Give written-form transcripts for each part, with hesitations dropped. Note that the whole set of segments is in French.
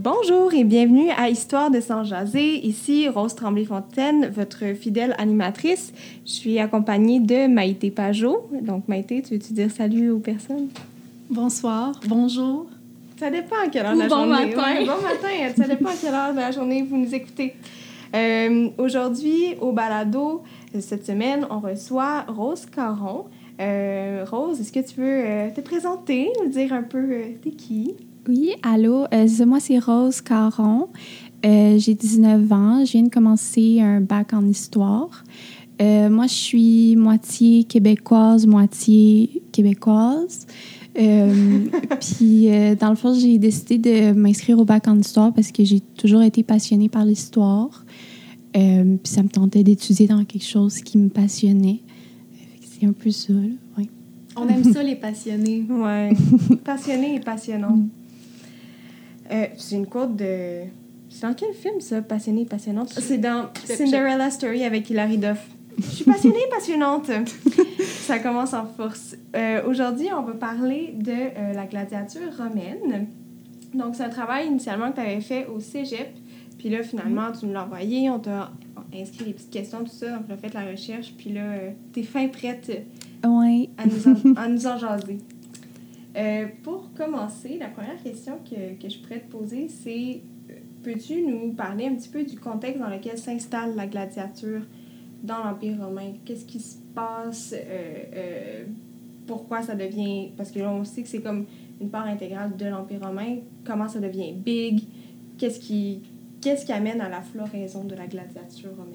Bonjour et bienvenue à Histoire de s'en jaser. Ici Rose Tremblay-Fontaine, votre fidèle animatrice. Je suis accompagnée de Maïté Pajot. Donc Maïté, tu veux-tu dire salut aux personnes? Bonsoir, bonjour. Ça dépend à quelle heure de la journée. Bon matin. Ouais, bon matin. Ça dépend à quelle heure de la journée vous nous écoutez. Aujourd'hui, au balado, cette semaine, on reçoit Rose Caron. Rose, est-ce que tu veux te présenter, nous dire un peu t'es qui? Oui, allô, moi c'est Rose Caron. J'ai 19 ans, je viens de commencer un bac en histoire. Moi, je suis moitié québécoise, moitié québécoise. Puis, dans le fond, j'ai décidé de m'inscrire au bac en histoire parce que j'ai toujours été passionnée par l'histoire. Puis, ça me tentait d'étudier dans quelque chose qui me passionnait. C'est un peu ça, là, oui. On aime ça, les passionnés. Ouais, passionnée et passionnant. C'est une quote de... C'est dans quel film, ça, Passionnée et passionnante? C'est dans Cinderella Story avec Hilary Duff. Je suis passionnée et passionnante. Ça commence en force. Aujourd'hui, on va parler de la gladiature romaine. Donc, c'est un travail initialement que tu avais fait au cégep. Puis là, finalement, tu nous l'as envoyé. On t'a inscrit les petites questions, tout ça. Donc, on a fait la recherche. Puis là, t'es fin prête Ouais. à nous en jaser. Pour commencer, la première question que je pourrais te poser, c'est peux-tu nous parler un petit peu du contexte dans lequel s'installe la gladiature dans l'Empire romain? Qu'est-ce qui se passe? Pourquoi ça devient... Parce que là, on sait que c'est comme une part intégrale de l'Empire romain. Comment ça devient big? Qu'est-ce qui amène à la floraison de la gladiature romaine?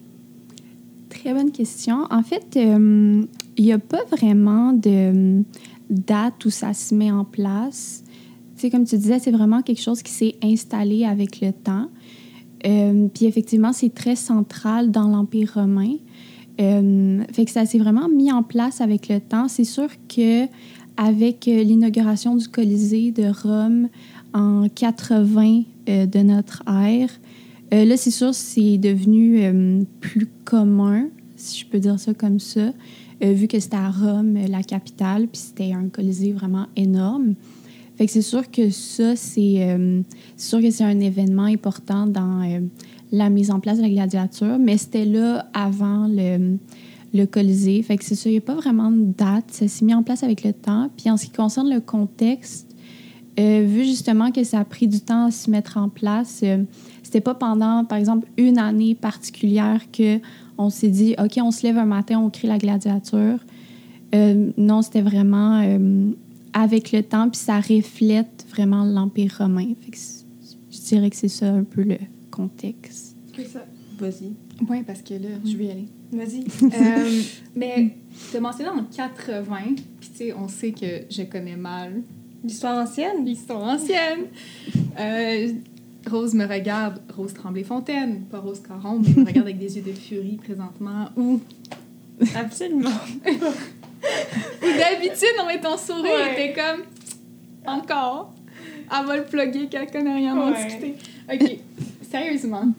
Très bonne question. En fait, il n'y a pas vraiment de date où ça se met en place. Tu sais, comme tu disais, c'est vraiment quelque chose qui s'est installé avec le temps. Puis effectivement, c'est très central dans l'Empire romain. Fait que ça s'est vraiment mis en place avec le temps. C'est sûr que avec l'inauguration du Colisée de Rome en 80 de notre ère, là, c'est sûr, c'est devenu plus commun, si je peux dire ça comme ça, vu que c'était à Rome, la capitale, puis c'était un Colisée vraiment énorme. Fait que c'est sûr que ça, c'est un événement important dans la mise en place de la gladiature, mais c'était là avant le Colisée. Fait que c'est ça, il n'y a pas vraiment de date. Ça s'est mis en place avec le temps. Puis en ce qui concerne le contexte, vu justement que ça a pris du temps à se mettre en place, c'était pas pendant, par exemple, une année particulière qu'on s'est dit « OK, on se lève un matin, on crée la gladiature ». Non, c'était vraiment avec le temps, puis ça reflète vraiment l'Empire romain. Fait que je dirais que c'est ça un peu le contexte. C'est ça. Vas-y. Oui, parce que là, je vais y aller. Vas-y. Mais tu as mentionné en 80, puis tu sais, on sait que je connais mal L'histoire ancienne? l'histoire ancienne. Rose me regarde, Rose Tremblay-Fontaine, pas Rose Caron, mais me regarde avec des yeux de furie présentement. Ou Absolument. d'habitude, on met ton sourire, était comme encore. Elle va le plugger, qu'elle connaît rien à en discuter. OK, sérieusement.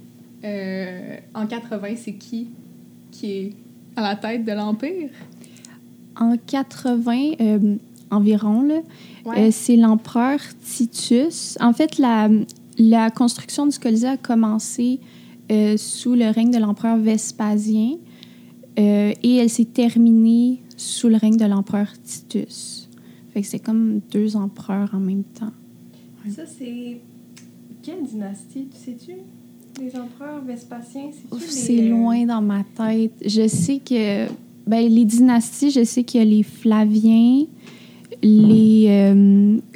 En 80, c'est qui est à la tête de l'Empire? En 80 environ, là, c'est l'empereur Titus. En fait, la construction du Colisée a commencé sous le règne de l'empereur Vespasien et elle s'est terminée sous le règne de l'empereur Titus. Fait que c'est comme deux empereurs en même temps. Ouais. Ça, c'est... Quelle dynastie, tu sais-tu? Les empereurs Vespasiens, C'est loin dans ma tête. Je sais que... les dynasties, je sais qu'il y a les Flaviens, les...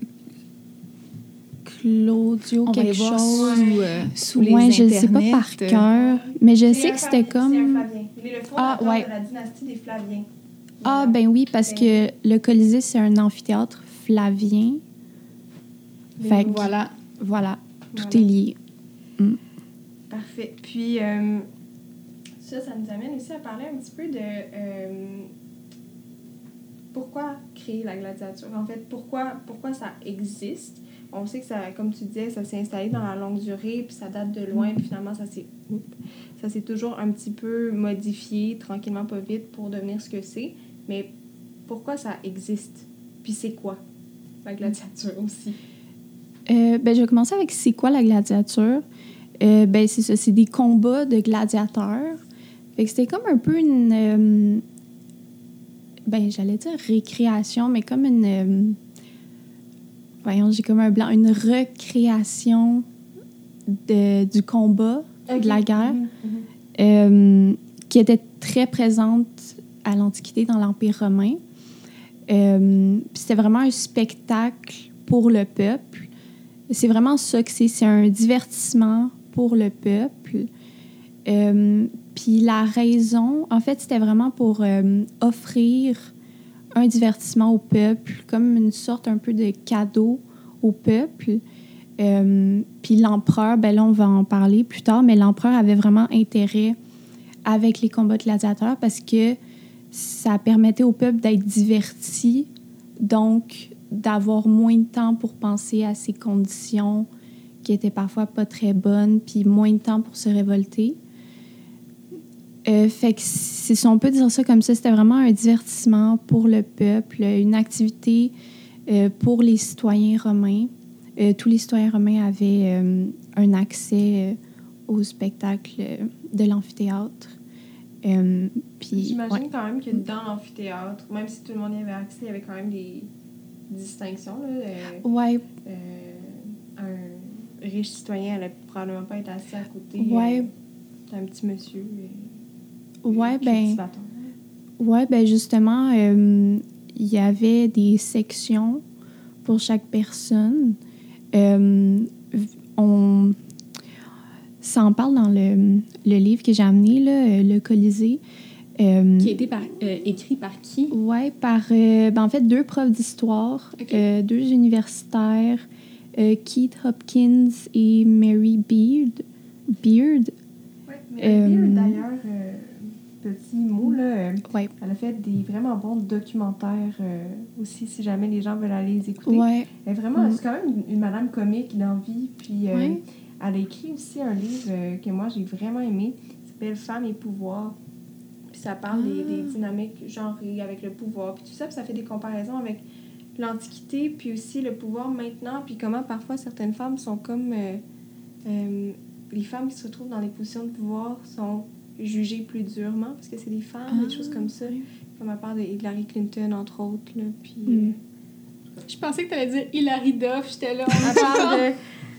Claudio, on quelque chose. Sous les je ne sais pas par cœur, mais je sais que c'était comme... C'est un Flavien. Il est le fondateur de la dynastie des Flaviens. Ah, ben oui, parce que le Colisée, c'est un amphithéâtre flavien. Fait que, voilà, tout est lié. Parfait. Puis, ça nous amène aussi à parler un petit peu de pourquoi créer la gladiature. En fait, pourquoi ça existe. On sait que ça, comme tu disais, ça s'est installé dans la longue durée, puis ça date de loin, puis finalement, ça s'est toujours un petit peu modifié, tranquillement, pas vite, pour devenir ce que c'est. Mais pourquoi ça existe? Puis c'est quoi, la gladiature aussi? Ben, je vais commencer avec c'est quoi la gladiature? Ben, c'est ça, c'est des combats de gladiateurs. Fait que c'était comme un peu une... ben, j'allais dire récréation, mais comme une... voyons, j'ai comme un blanc. Une recréation du combat, de la guerre, qui était très présente à l'Antiquité dans l'Empire romain. Puis c'était vraiment un spectacle pour le peuple. C'est vraiment ça que c'est. C'est un divertissement pour le peuple. Puis la raison, en fait, c'était vraiment pour offrir un divertissement au peuple, comme une sorte un peu de cadeau au peuple. Puis l'empereur, ben là, on va en parler plus tard, mais l'empereur avait vraiment intérêt avec les combats de gladiateurs parce que ça permettait au peuple d'être diverti, donc d'avoir moins de temps pour penser à ses conditions qui étaient parfois pas très bonnes, puis moins de temps pour se révolter. Fait que si on peut dire ça comme ça, c'était vraiment un divertissement pour le peuple, une activité pour les citoyens romains. Tous les citoyens romains avaient un accès au spectacle de l'amphithéâtre. J'imagine quand même que dans l'amphithéâtre, même si tout le monde y avait accès, il y avait quand même des distinctions. Ouais. Un riche citoyen allait probablement pas être assis à côté d'un petit monsieur. Ben justement, il y avait des sections pour chaque personne. Ça en parle dans le livre que j'ai amené, là, le Colisée. Qui a été écrit par qui? Oui, par en fait 2 profs d'histoire, 2 universitaires, Keith Hopkins et Mary Beard. Oui, Mary Beard, d'ailleurs, petit mot, là, elle a fait des vraiment bons documentaires aussi, si jamais les gens veulent aller les écouter. Ouais. Elle est vraiment, c'est quand même une madame comique d'envie, puis elle a écrit aussi un livre que moi j'ai vraiment aimé, qui s'appelle « Femmes et pouvoir ». Puis ça parle des dynamiques genrées avec le pouvoir, puis tout ça, puis ça fait des comparaisons avec l'Antiquité, puis aussi le pouvoir maintenant, puis comment parfois certaines femmes sont comme... les femmes qui se retrouvent dans des positions de pouvoir sont jugées plus durement, parce que c'est des femmes, des choses comme ça, comme à part de Hillary Clinton, entre autres, là, puis... Je pensais que tu allais dire Hilary Duff, j'étais là. À part de...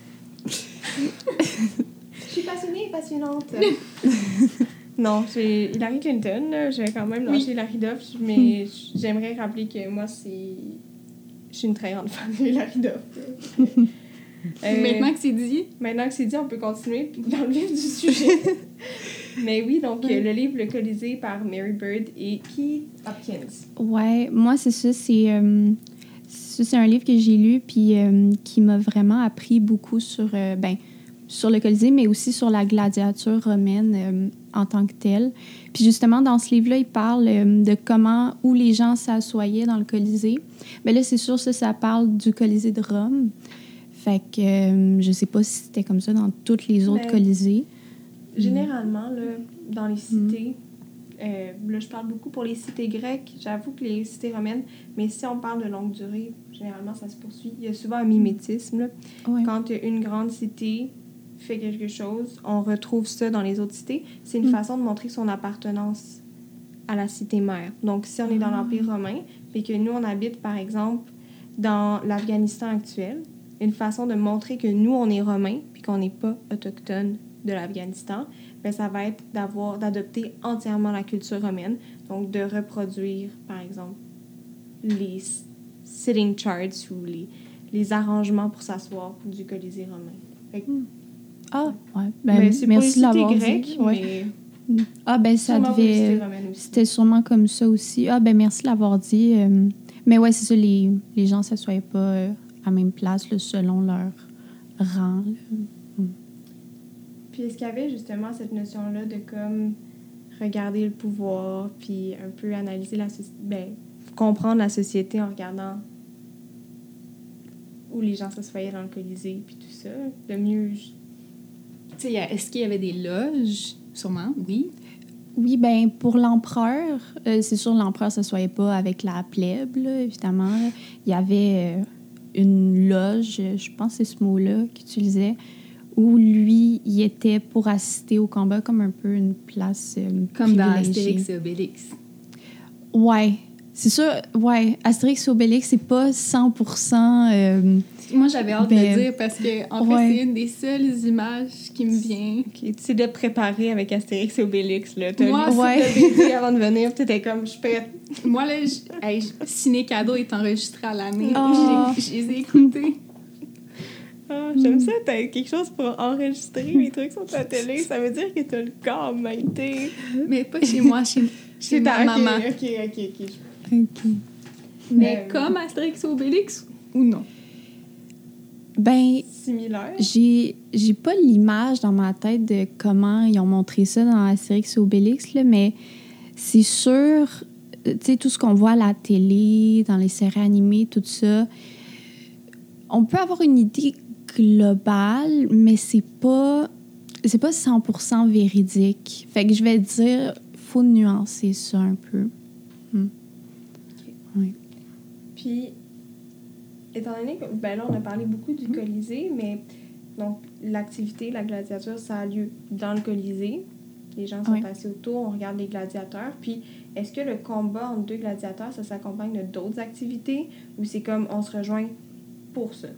Je suis passionnée et passionnante. Non, c'est Hillary Clinton. Je vais quand même lâcher Hilary Duff, mais j'aimerais rappeler que moi, je suis une très grande fan de Hilary Duff. Maintenant que c'est dit. Maintenant que c'est dit, on peut continuer dans le vif du sujet. Mais oui, donc le livre Le Colisée par Mary Beard et Keith Hopkins. Ouais, moi, c'est ça. C'est un livre que j'ai lu puis qui m'a vraiment appris beaucoup sur le Colisée, mais aussi sur la gladiature romaine en tant que telle. Puis justement, dans ce livre-là, il parle de où les gens s'assoyaient dans le Colisée. Mais là, c'est sûr, ça parle du Colisée de Rome. Fait que je sais pas si c'était comme ça dans toutes les autres Colisées. Généralement, là, dans les cités, là, je parle beaucoup pour les cités grecques, j'avoue que les cités romaines, mais si on parle de longue durée, généralement, ça se poursuit. Il y a souvent un mimétisme. Là. Ouais. Quand une grande cité fait quelque chose, on retrouve ça dans les autres cités. C'est une façon de montrer son appartenance à la cité mère. Donc, si on est dans l'Empire romain, et que nous, on habite, par exemple, dans l'Afghanistan actuel, une façon de montrer que nous, on est romains, puis qu'on n'est pas autochtone de l'Afghanistan, bien, ça va être d'adopter entièrement la culture romaine, donc de reproduire, par exemple, les sitting charts ou les arrangements pour s'asseoir du Colisée romain. Fait que, Ben, c'est merci de l'avoir dit. Ouais. Ça devait... C'était sûrement comme ça aussi. Merci de l'avoir dit. Mais ouais, c'est ça, les gens ne s'assoyaient pas à la même place là, selon leur rang. Puis est-ce qu'il y avait justement cette notion-là de comme regarder le pouvoir, puis un peu analyser comprendre la société en regardant où les gens s'assoyaient dans le Colisée, puis tout ça, de mieux... Tu sais, est-ce qu'il y avait des loges? Sûrement, oui. Oui, ben pour l'empereur, c'est sûr l'empereur ne s'assoyait pas avec la plèbe, là, évidemment. Il y avait une loge, je pense que c'est ce mot-là qu'il utilisait, où lui, il était pour assister au combat comme un peu une place comme dans privilégiée. Astérix et Obélix. Ouais, c'est sûr, ouais, Astérix et Obélix, c'est pas 100%... Moi, j'avais hâte de ben, le dire parce que, en fait, ouais. c'est une des seules images qui me vient. Okay, tu t'es préparé avec Astérix et Obélix, là. T'as Moi, lu ouais. le BD avant de venir, t'étais comme, je suis prête. Moi, là, Ciné Cadeau est enregistré à l'année. Oh. Je les ai écoutés. Ah, j'aime ça, t'as quelque chose pour enregistrer les trucs sur ta télé. Ça veut dire que t'as le corps mainté. Mais pas chez moi, chez ma maman. OK. Mais comme Astérix et Obélix ou non? Ben, Similaire. j'ai pas l'image dans ma tête de comment ils ont montré ça dans Astérix et Obélix, là, mais c'est sûr, tu sais, tout ce qu'on voit à la télé, dans les séries animées, tout ça, on peut avoir une idée globale, mais c'est pas 100% véridique. Fait que je vais dire, faut nuancer ça un peu. Oui. Puis, étant donné que, ben là, on a parlé beaucoup du Colisée, mais donc, l'activité, la gladiature, ça a lieu dans le Colisée. Les gens sont assis autour, on regarde les gladiateurs. Puis, est-ce que le combat entre deux gladiateurs, ça s'accompagne de d'autres activités ou c'est comme on se rejoint pour ça?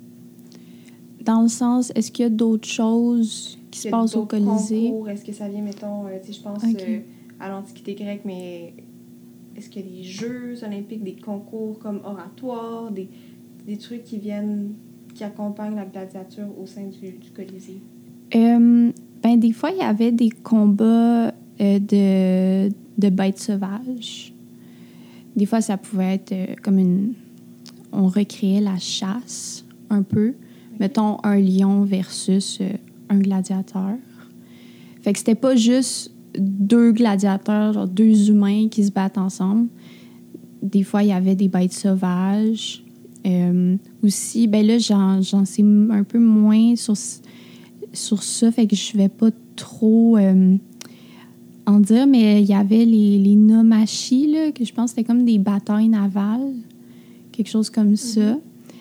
Dans le sens, est-ce qu'il y a d'autres choses qui se passent au Colisée? Concours? Est-ce que ça vient, mettons, tu sais, je pense à l'Antiquité grecque, mais est-ce qu'il y a des Jeux olympiques, des concours comme oratoire, des trucs qui accompagnent la gladiature au sein du Colisée? Ben, des fois, il y avait des combats de bêtes sauvages. Des fois, ça pouvait être comme on recréait la chasse un peu. Mettons, un lion versus un gladiateur. Fait que c'était pas juste deux gladiateurs, genre deux humains qui se battent ensemble. Des fois, il y avait des bêtes sauvages. Aussi, ben là, j'en sais un peu moins sur ça, fait que je vais pas trop en dire, mais il y avait les nomachis, là, que je pense que c'était comme des batailles navales, quelque chose comme ça.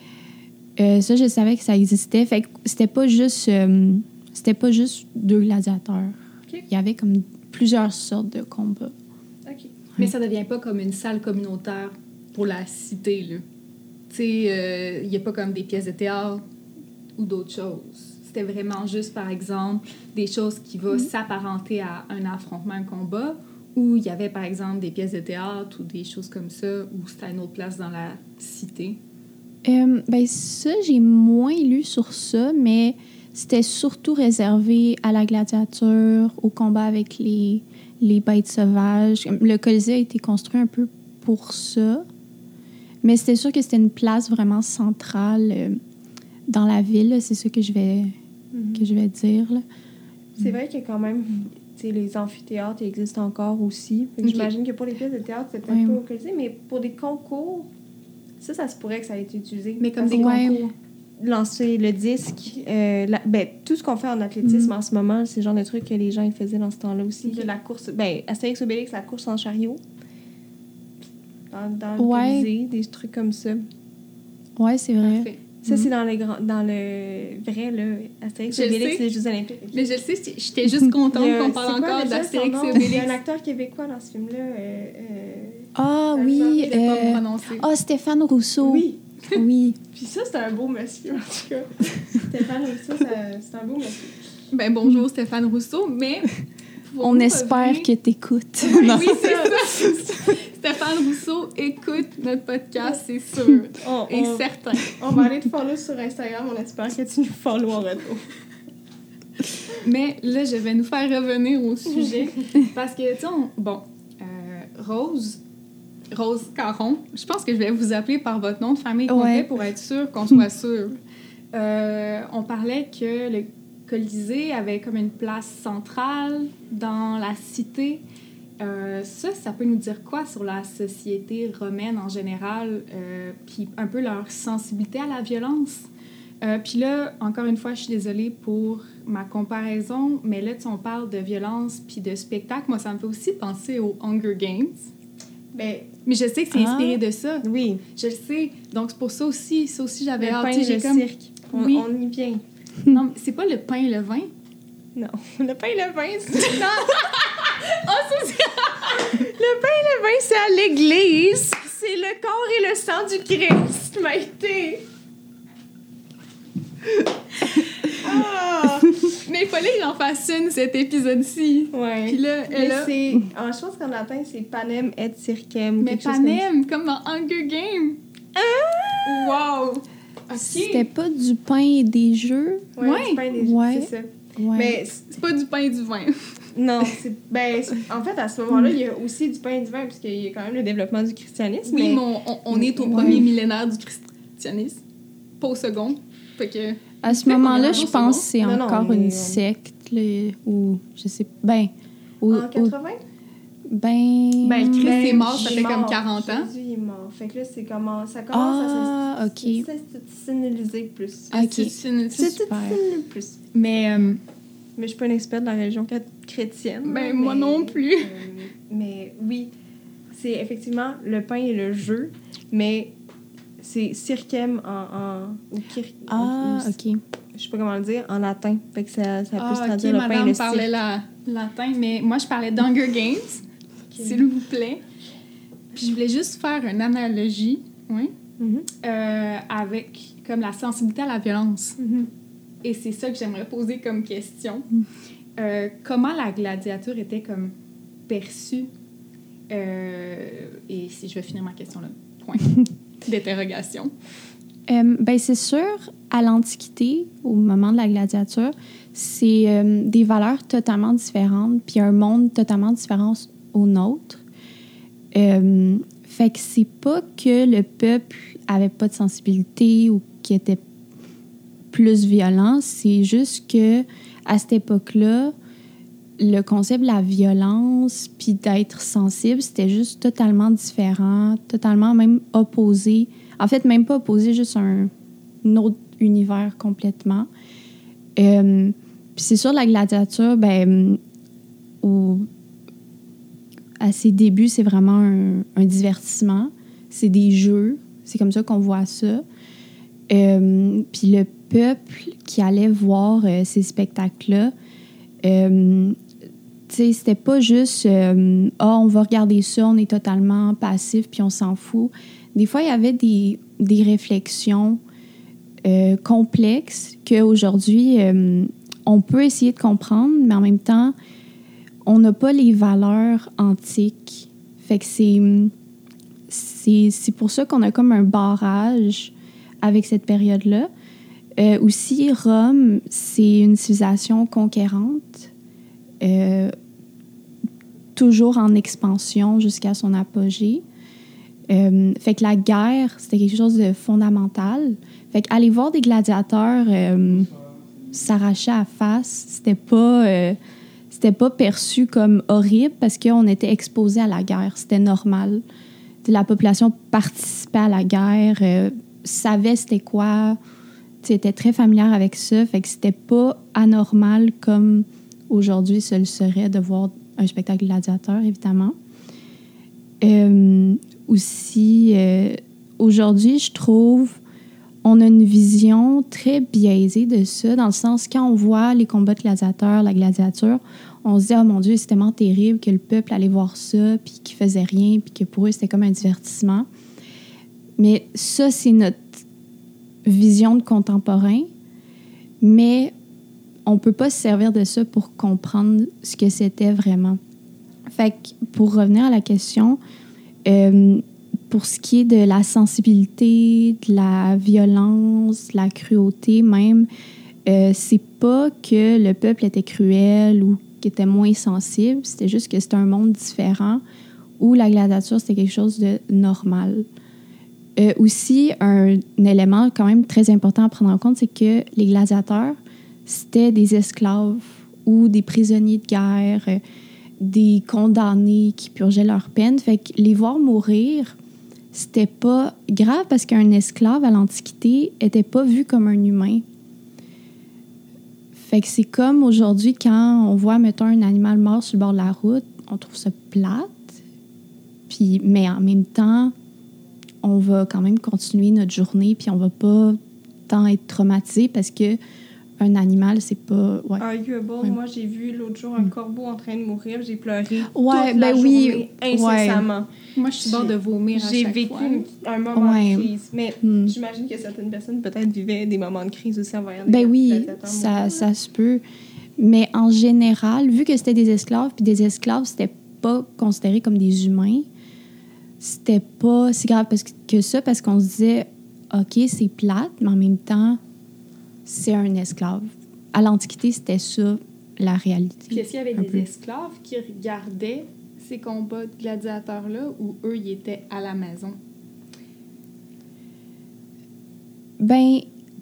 Ça, je savais que ça existait. Fait que c'était pas juste deux gladiateurs. Okay. Il y avait comme plusieurs sortes de combats. OK. Mais ça devient pas comme une salle communautaire pour la cité, là. Tu sais, il y a pas comme des pièces de théâtre ou d'autres choses. C'était vraiment juste, par exemple, des choses qui vont s'apparenter à un affrontement, un combat, ou il y avait, par exemple, des pièces de théâtre ou des choses comme ça, ou c'était à une autre place dans la cité. Ben ça, j'ai moins lu sur ça, mais c'était surtout réservé à la gladiature, au combat avec les bêtes sauvages. Le Colisée a été construit un peu pour ça, mais c'était sûr que c'était une place vraiment centrale dans la ville, là, c'est ça que je vais dire. Là. C'est vrai que quand même, les amphithéâtres existent encore aussi. J'imagine que pour les pièces de théâtre, c'est peut-être pas au Colisée, mais pour des concours, ça se pourrait que ça ait été utilisé. Mais comme des concours. Lancer le disque, tout ce qu'on fait en athlétisme en ce moment, c'est le genre de trucs que les gens ils faisaient dans ce temps-là aussi. La course, Astérix Obélix, la course en chariot. Dans le Colisée, des trucs comme ça. Ouais, c'est vrai. Parfait. Ça, c'est dans le vrai, là, Astérix Obélix, les Jeux olympiques. Okay. Mais je le sais, j'étais juste contente qu'on parle encore d'Astérix et Obélix. Il y a un acteur québécois dans ce film-là. Oui. Je ne pas me prononcer. Stéphane Rousseau. Oui. Oui. Puis ça, c'est un beau monsieur, en tout cas. Stéphane Rousseau, c'est un beau monsieur. Ben bonjour, Stéphane Rousseau, mais... On espère que t'écoutes. Oui, c'est ça. Stéphane Rousseau écoute notre podcast, c'est sûr. Et certain. On va aller te follow sur Instagram. On espère que tu nous follow en retour. Mais là, je vais nous faire revenir au sujet. Parce que, tu sais, Rose Caron, je pense que je vais vous appeler par votre nom de famille complet pour être sûr qu'on soit sûr. On parlait que le Colisée avait comme une place centrale dans la cité. Ça peut nous dire quoi sur la société romaine en général, puis un peu leur sensibilité à la violence? Puis là, encore une fois, je suis désolée pour ma comparaison, mais là, on parle de violence puis de spectacle. Moi, ça me fait aussi penser aux Hunger Games. Ben, Mais je sais que c'est inspiré de ça. Oui. Je le sais. Donc, c'est pour ça aussi j'avais hâte. Le pain et le cirque. On y vient. Non, mais c'est pas le pain et le vin? Non. Le pain et le vin, c'est... Non! Oh, ça, c'est... Le pain et le vin, c'est à l'église. C'est le corps et le sang du Christ, Maïté. Mais il fallait que j'en fasse une, cet épisode-ci. Ouais. Puis là, c'est... je pense qu'en latin, c'est panem et circem. Mais panem, comme dans Hunger Games. Wow! Okay. C'était pas du pain et des jeux? Ouais, du pain et des jeux, c'est ça. Ouais. Mais c'est pas du pain et du vin. Non, en fait, à ce moment-là, il y a aussi du pain et du vin, parce qu'il y a quand même le développement du christianisme. Oui, mais on est au premier millénaire du christianisme, pas au second. Fait que... À ce moment-là, je pense que c'est encore une secte, là, ou je sais... en 80? Christ est mort, ça fait comme 40 ans. Jésus est mort. Fait que là, ça commence à s'institutionnaliser plus. OK. Plus. Mais je suis pas une experte de la religion chrétienne. Moi non plus. Mais oui, c'est effectivement le pain et le jeu, mais c'est circem ou kirk. OK. Je sais pas comment le dire, en latin. Fait que ça peut se traduire le le pain et madame le cirque. parlait latin, mais moi, je parlais d'Hunger Games, s'il vous plaît. Puis je voulais juste faire une analogie, avec comme la sensibilité à la violence. Et c'est ça que j'aimerais poser comme question. Comment la gladiature était comme perçue? Et si je vais finir ma question là, point d'interrogation. C'est sûr, à l'Antiquité, au moment de la gladiature, c'est des valeurs totalement différentes, puis un monde totalement différent au nôtre. Fait que c'est pas que le peuple avait pas de sensibilité ou qu'il était plus violent, c'est juste que à cette époque-là, le concept de la violence puis d'être sensible, c'était juste totalement différent, totalement même opposé. En fait, même pas opposé, juste un autre univers complètement. Puis c'est sûr, la gladiature, à ses débuts, c'est vraiment un divertissement. C'est des jeux. C'est comme ça qu'on voit ça. Puis le peuple qui allait voir ces spectacles-là, c'était pas juste on va regarder ça, on est totalement passif puis on s'en fout. Des fois, il y avait des réflexions complexes qu'aujourd'hui, on peut essayer de comprendre, mais en même temps, on n'a pas les valeurs antiques. Fait que c'est pour ça qu'on a comme un barrage avec cette période-là. Aussi, Rome, c'est une civilisation conquérante, toujours en expansion jusqu'à son apogée. Fait que la guerre, c'était quelque chose de fondamental. Fait qu'aller voir des gladiateurs s'arracher à la face, c'était pas perçu comme horrible parce qu'on était exposé à la guerre. C'était normal. La population participait à la guerre, savait c'était quoi, était très familière avec ça. Fait que c'était pas anormal comme aujourd'hui ce le serait de voir un spectacle gladiateur, évidemment. Aussi, aujourd'hui, je trouve, on a une vision très biaisée de ça, dans le sens, quand on voit les combats de gladiateurs, la gladiature, on se dit « Oh mon Dieu, c'est tellement terrible que le peuple allait voir ça, puis qu'il faisait rien, puis que pour eux, c'était comme un divertissement. » Mais ça, c'est notre vision de contemporain, mais on peut pas se servir de ça pour comprendre ce que c'était vraiment. Fait que, pour revenir à la question, pour ce qui est de la sensibilité, de la violence, de la cruauté même, c'est pas que le peuple était cruel ou qu'il était moins sensible, c'était juste que c'était un monde différent où la gladiature, c'était quelque chose de normal. Aussi, un élément quand même très important à prendre en compte, c'est que les gladiateurs, c'était des esclaves ou des prisonniers de guerre, des condamnés qui purgeaient leur peine. Fait que les voir mourir, c'était pas grave parce qu'un esclave à l'Antiquité était pas vu comme un humain. Fait que c'est comme aujourd'hui quand on voit, mettons, un animal mort sur le bord de la route, on trouve ça plate. Puis Puis, mais en même temps, on va quand même continuer notre journée, puis on va pas tant être traumatisé parce que un animal, c'est pas... Ouais. Arguable. Ouais. Moi, j'ai vu l'autre jour un corbeau en train de mourir. J'ai pleuré Ouais, toute la ben journée, incessamment. Moi, je suis bord de vomir à J'ai chaque vécu fois. un moment Ouais. de crise. Mais j'imagine que certaines personnes peut-être vivaient des moments de crise aussi en voyant des Ben oui, gladiateurs mourir. ça se peut. Mais en général, vu que c'était des esclaves, puis des esclaves, c'était pas considéré comme des humains, c'était pas si grave que ça, parce qu'on se disait, OK, c'est plate, mais en même temps, c'est un esclave. À l'Antiquité, c'était ça, la réalité. Puis est-ce qu'il y avait un des peu. esclaves qui regardaient ces combats de gladiateurs-là ou eux, ils étaient à la maison? Ben,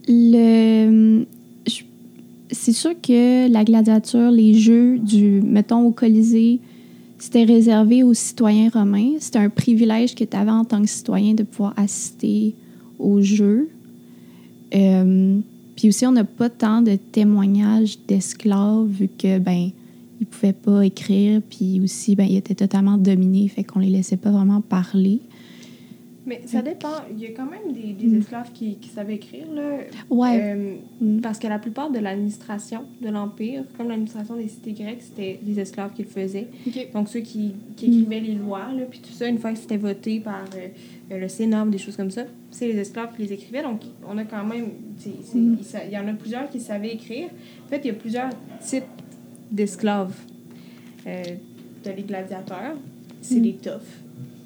c'est sûr que la gladiature, les jeux mettons, au Colisée, c'était réservé aux citoyens romains. C'était un privilège que tu avais en tant que citoyen de pouvoir assister aux jeux. Puis aussi, on n'a pas tant de témoignages d'esclaves vu que, ben, ils pouvaient pas écrire, puis aussi, ben, ils étaient totalement dominés, fait qu'on les laissait pas vraiment parler. Mais ça dépend. Il y a quand même des esclaves qui savaient écrire, là. Ouais. Parce que la plupart de l'administration de l'Empire, comme l'administration des cités grecques, c'était les esclaves qui le faisaient. OK. Donc, ceux qui écrivaient les lois, là, puis tout ça, une fois que c'était voté par le Sénat, des choses comme ça, c'est les esclaves qui les écrivaient. Donc, on a quand même... il y en a plusieurs qui savaient écrire. En fait, il y a plusieurs types d'esclaves. T'as les gladiateurs, c'est les toughs.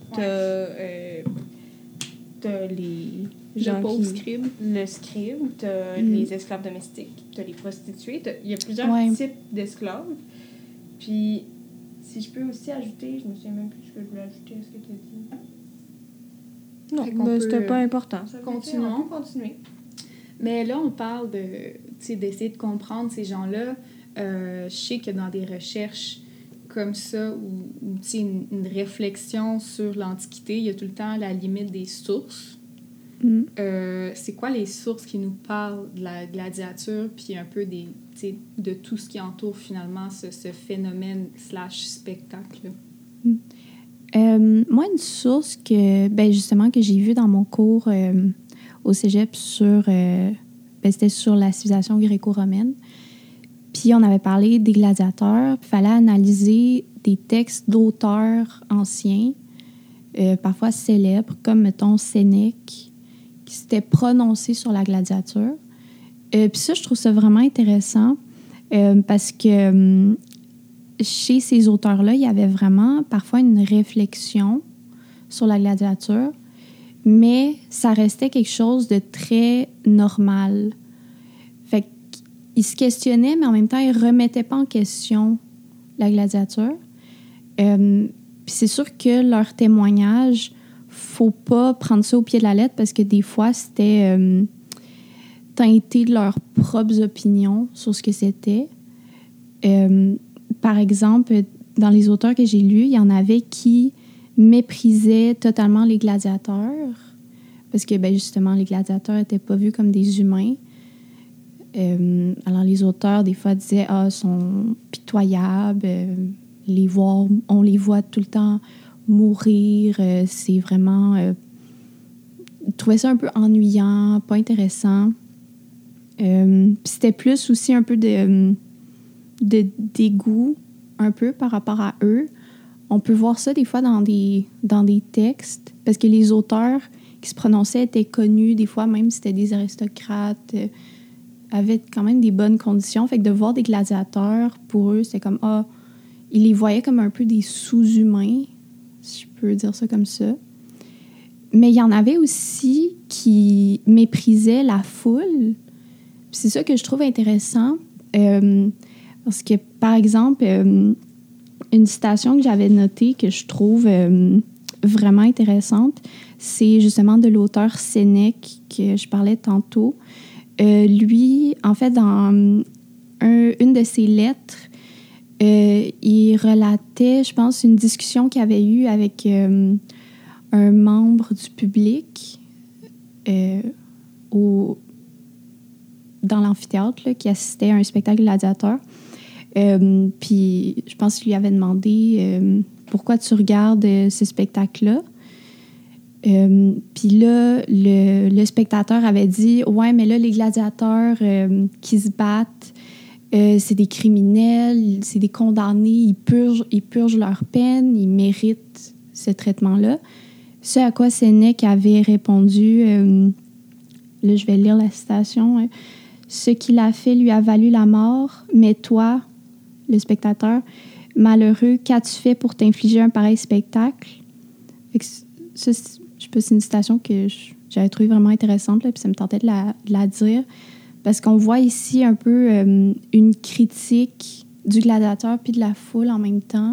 T'as les gens pauvre qui... scribe. Le scribe, t'as les esclaves domestiques, t'as les prostituées. Il y a plusieurs types d'esclaves. Puis, si je peux aussi ajouter, je me souviens même plus ce que je voulais ajouter à ce que tu as dit. Non, c'était pas important. Continuons. On peut continuer. Mais là, on parle d'essayer de comprendre ces gens-là. Je sais que dans des recherches comme ça, ou une réflexion sur l'Antiquité, il y a tout le temps la limite des sources. C'est quoi les sources qui nous parlent de la gladiature, puis un peu de tout ce qui entoure finalement ce phénomène / spectacle? Moi, une source que, ben, justement, que j'ai vue dans mon cours au cégep c'était sur la civilisation gréco-romaine. Puis on avait parlé des gladiateurs, puis il fallait analyser des textes d'auteurs anciens, parfois célèbres, comme, mettons, Sénèque, qui s'était prononcé sur la gladiature. Puis ça, je trouve ça vraiment intéressant parce que chez ces auteurs-là, il y avait vraiment parfois une réflexion sur la gladiature, mais ça restait quelque chose de très normal. Fait qu'ils se questionnaient, mais en même temps, ils ne remettaient pas en question la gladiature. Puis c'est sûr que leur témoignage, faut pas prendre ça au pied de la lettre parce que des fois, c'était teinté de leurs propres opinions sur ce que c'était. Par exemple, dans les auteurs que j'ai lus, il y en avait qui méprisaient totalement les gladiateurs parce que, ben, justement, les gladiateurs n'étaient pas vus comme des humains. Alors, les auteurs, des fois, disaient « Ah, ils sont pitoyables, on les voit tout le temps mourir, c'est vraiment... Ils trouvaient ça un peu ennuyant, pas intéressant. » Puis c'était plus aussi un peu de dégoût, un peu, par rapport à eux. On peut voir ça, des fois, dans des textes, parce que les auteurs qui se prononçaient étaient connus, des fois, même c'était des aristocrates... avaient quand même des bonnes conditions. Fait que de voir des gladiateurs, pour eux, c'était comme... ils les voyaient comme un peu des sous-humains, si je peux dire ça comme ça. Mais il y en avait aussi qui méprisaient la foule. Puis c'est ça que je trouve intéressant. Parce que, par exemple, une citation que j'avais notée que je trouve vraiment intéressante, c'est justement de l'auteur Sénèque que je parlais tantôt. Lui, en fait, dans une de ses lettres, il relatait, je pense, une discussion qu'il avait eue avec un membre du public dans l'amphithéâtre là, qui assistait à un spectacle gladiateur. Puis, je pense qu'il lui avait demandé pourquoi tu regardes ce spectacle-là. Puis là, le spectateur avait dit « Ouais, mais là, les gladiateurs qui se battent, c'est des criminels, c'est des condamnés, ils purgent leur peine, ils méritent ce traitement-là. » Ce à quoi Sénèque avait répondu, là, je vais lire la citation, « Ce qu'il a fait lui a valu la mort, mais toi, le spectateur, malheureux, qu'as-tu fait pour t'infliger un pareil spectacle? » Fait que ça, c'est une citation que j'avais trouvée vraiment intéressante, là, puis ça me tentait de la dire, parce qu'on voit ici un peu une critique du gladiateur puis de la foule en même temps.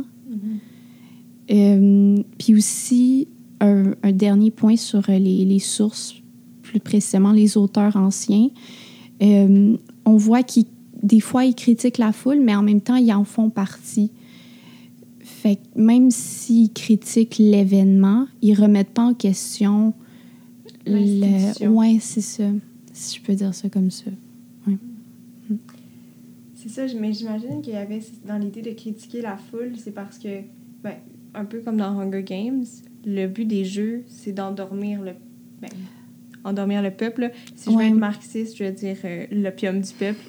Puis aussi, un dernier point sur les sources, plus précisément les auteurs anciens. On voit des fois, ils critiquent la foule, mais en même temps, ils en font partie. Fait que même s'ils critiquent l'événement, ils remettent pas en question ouais, c'est ça. Si je peux dire ça comme ça. Ouais. C'est ça, mais j'imagine qu'il y avait dans l'idée de critiquer la foule, c'est parce que, ben, un peu comme dans Hunger Games, le but des jeux, c'est d'endormir endormir le peuple. Là. Si je veux être marxiste, je veux dire l'opium du peuple.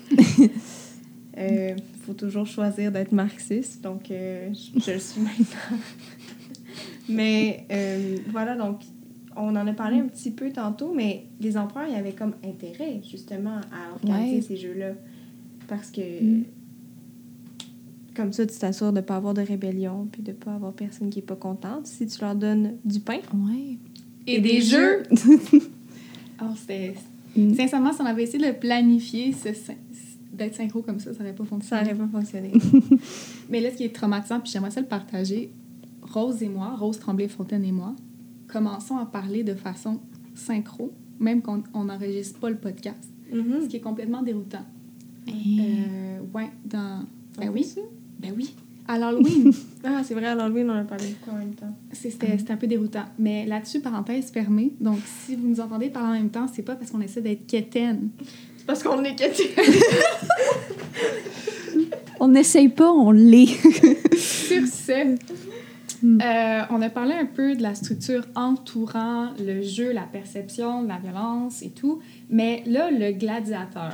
Faut toujours choisir d'être marxiste, donc je le suis maintenant. Mais voilà, donc on en a parlé un petit peu tantôt, mais les empereurs, ils avaient comme intérêt, justement, à organiser ces jeux-là. Parce que, comme ça, tu t'assures de ne pas avoir de rébellion, puis de ne pas avoir personne qui n'est pas contente si tu leur donnes du pain. Ouais. Et des jeux. Alors, sincèrement, si on avait essayé de le planifier, d'être synchro comme ça n'aurait pas fonctionné. Ça n'aurait pas fonctionné. Mais là, ce qui est traumatisant, puis j'aimerais ça le partager, Rose Tremblay-Fontaine et moi, commençons à parler de façon synchro, même qu'on n'enregistre pas le podcast. Ce qui est complètement déroutant. Ouais, Ben oui. À l'Halloween. Ah, c'est vrai, à l'Halloween, on a parlé beaucoup en même temps. C'était un peu déroutant. Mais là-dessus, parenthèse fermée. Donc, si vous nous entendez parler en même temps, c'est pas parce qu'on essaie d'être quétaine. C'est parce qu'on est quétaine. On n'essaye pas, on l'est. Sur ce, on a parlé un peu de la structure entourant le jeu, la perception, la violence et tout. Mais là, le gladiateur,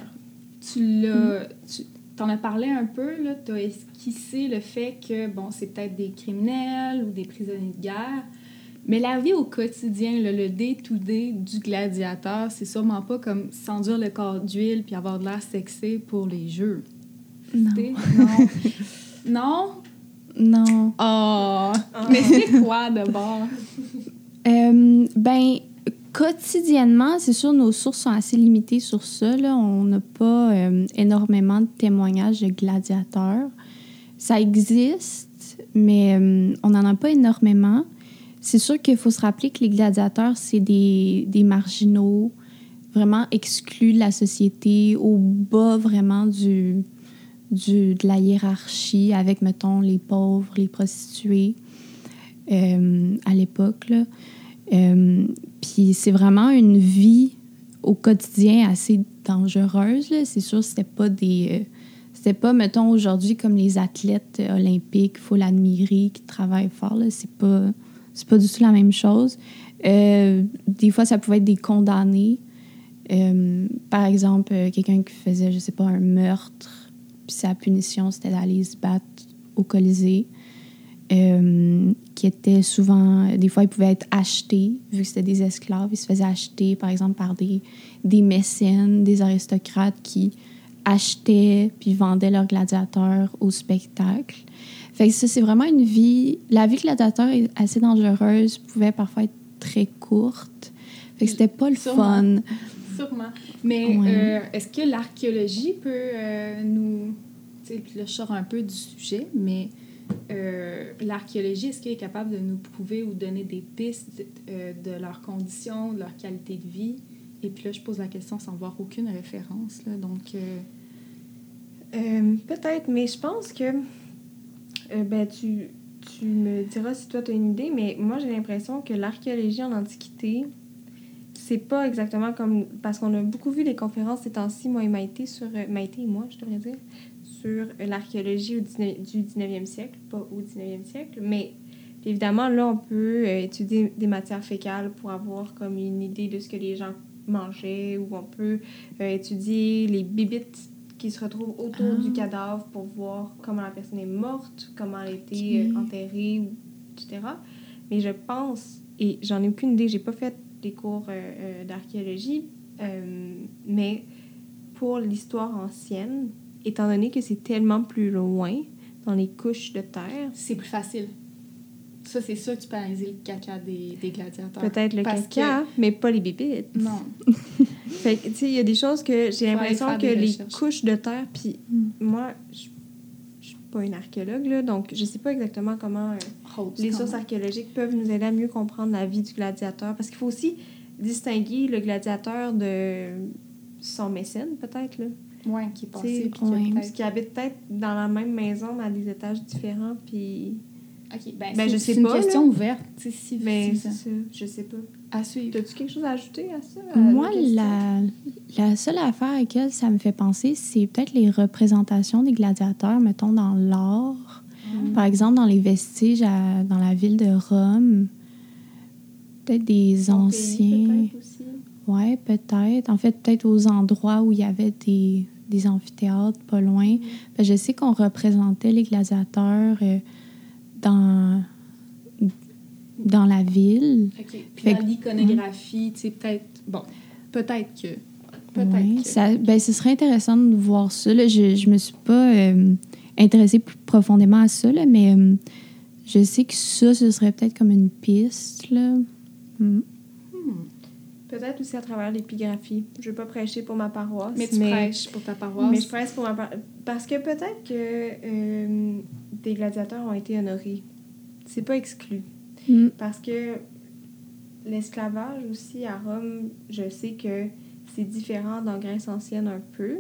t'en as parlé un peu, là, t'as esquissé le fait que, bon, c'est peut-être des criminels ou des prisonniers de guerre, mais la vie au quotidien, là, le day-to-day du gladiateur, c'est sûrement pas comme s'enduire le corps d'huile puis avoir de l'air sexy pour les jeux. Non. Non? Non. Oh! Mais c'est quoi, d'abord? Quotidiennement, c'est sûr, nos sources sont assez limitées sur ça. Là. On n'a pas énormément de témoignages de gladiateurs. Ça existe, mais on n'en a pas énormément. C'est sûr qu'il faut se rappeler que les gladiateurs, c'est des marginaux vraiment exclus de la société, au bas vraiment de la hiérarchie, avec, mettons, les pauvres, les prostituées à l'époque, là. Puis c'est vraiment une vie au quotidien assez dangereuse, là. C'est sûr, c'était pas, mettons, aujourd'hui comme les athlètes olympiques, il faut l'admirer, qui travaillent fort, là. C'est pas du tout la même chose. Des fois, ça pouvait être des condamnés. Par exemple, quelqu'un qui faisait, je sais pas, un meurtre, puis sa punition, c'était d'aller se battre au Colisée. Qui étaient souvent... Des fois, ils pouvaient être achetés, vu que c'était des esclaves. Ils se faisaient acheter, par exemple, par des mécènes, des aristocrates qui achetaient puis vendaient leurs gladiateurs au spectacle. Fait que ça, c'est vraiment une vie... La vie gladiateur est assez dangereuse, pouvait parfois être très courte. Fait que c'était pas le fun. Sûrement. Mais est-ce que l'archéologie peut nous... Tu sais, puis là, je sors un peu du sujet, mais... l'archéologie, est-ce qu'elle est capable de nous prouver ou donner des pistes de leurs conditions, de leur qualité de vie? Et puis là, je pose la question sans voir aucune référence. Là, donc, peut-être, mais je pense que tu me diras si toi tu as une idée, mais moi j'ai l'impression que l'archéologie en Antiquité, c'est pas exactement comme... Parce qu'on a beaucoup vu des conférences ces temps-ci, moi et Maïté, Maïté et moi, je devrais dire, sur l'archéologie du 19e siècle, pas au 19e siècle, mais Évidemment, là, on peut étudier des matières fécales pour avoir comme une idée de ce que les gens mangeaient, ou on peut étudier les bibites qui se retrouvent autour du cadavre pour voir comment la personne est morte, comment elle a été enterrée, etc. Mais je pense, et j'en ai aucune idée, j'ai pas fait des cours d'archéologie, mais pour l'histoire ancienne, étant donné que c'est tellement plus loin dans les couches de terre... C'est plus facile. Ça, c'est sûr que tu peux analyser le caca des gladiateurs. Peut-être le caca, mais pas les bébites. Non. Fait que, tu sais, il y a des choses que j'ai l'impression que les couches de terre... Puis moi, je suis pas une archéologue, là, donc je sais pas exactement comment les sources archéologiques peuvent nous aider à mieux comprendre la vie du gladiateur. Parce qu'il faut aussi distinguer le gladiateur de son mécène, peut-être, là. Oui, qui est passé. Puis qui habite peut-être dans la même maison, mais à des étages différents, puis... OK, je sais c'est pas, une question là. ouverte. Mais c'est ça, je sais pas. À suivre. T'as-tu quelque chose à ajouter à ça? Moi, la seule affaire à laquelle ça me fait penser, c'est peut-être les représentations des gladiateurs, mettons, dans l'art. Par exemple, dans les vestiges dans la ville de Rome. Peut-être des anciens... Peut-être aussi. Oui, peut-être. En fait, peut-être aux endroits où il y avait des amphithéâtres pas loin. Je sais qu'on représentait les gladiateurs dans la ville. OK. Puis dans l'iconographie, tu sais, peut-être... Bon, peut-être que... Ce serait intéressant de voir ça. Là. Je me suis pas intéressée plus profondément à ça, là, mais je sais que ça, ce serait peut-être comme une piste, là. Peut-être aussi à travers l'épigraphie. Je veux pas prêcher pour ma paroisse. Mais tu prêches pour ta paroisse. Mais je prêche pour ma paroisse. Parce que peut-être que des gladiateurs ont été honorés. C'est pas exclu. Parce que l'esclavage aussi à Rome, je sais que c'est différent dans Grèce ancienne un peu.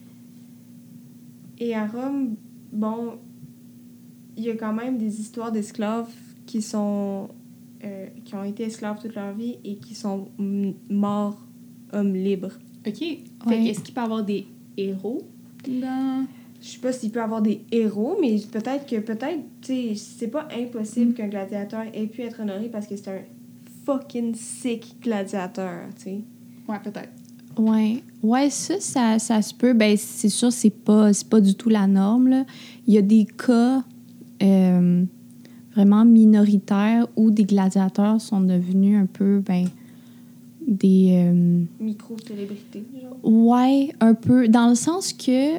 Et à Rome, bon, il y a quand même des histoires d'esclaves qui ont été esclaves toute leur vie et qui sont morts hommes libres. OK. Fait est-ce qu'il peut y avoir des héros dans... Je sais pas s'il peut y avoir des héros, mais peut-être, tu sais, c'est pas impossible qu'un gladiateur ait pu être honoré parce que c'est un fucking sick gladiateur, tu sais. Ouais, peut-être. Ouais, ça se peut. Ben, c'est sûr, c'est pas du tout la norme, là. Il y a des cas vraiment minoritaires où des gladiateurs sont devenus un peu, des... micro-célébrités, genre. Ouais, un peu. Dans le sens que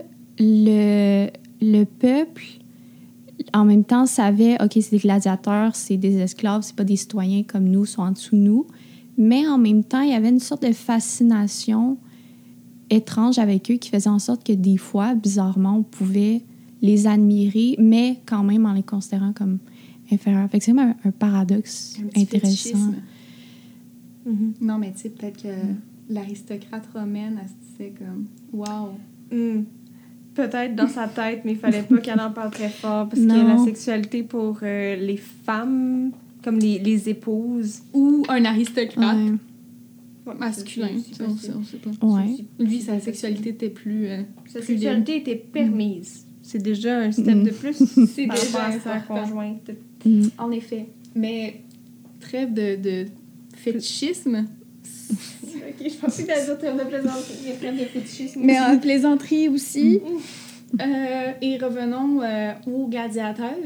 le peuple, en même temps, savait, OK, c'est des gladiateurs, c'est des esclaves, c'est pas des citoyens comme nous, sont en dessous de nous. Mais en même temps, il y avait une sorte de fascination étrange avec eux qui faisait en sorte que des fois, bizarrement, on pouvait les admirer, mais quand même en les considérant comme inférieurs. Fait que c'est comme un paradoxe intéressant. Non, mais tu sais, peut-être que l'aristocrate romaine, elle se disait comme « Wow! » Peut-être dans sa tête, mais il fallait pas qu'elle en parle très fort parce que la sexualité pour les femmes, comme les épouses... Ou un aristocrate masculin, on sait pas. Ouais. Lui, sa sexualité était plus... sa sexualité était permise. C'est déjà un step de plus c'est par déjà rapport à sa conjointe. En effet. Mais trêve de fétichisme... OK, je pensais que t'allais dire trêve de plaisanterie, mais trêve de fétichisme. Mais en plaisanterie aussi. Et revenons aux gladiateurs.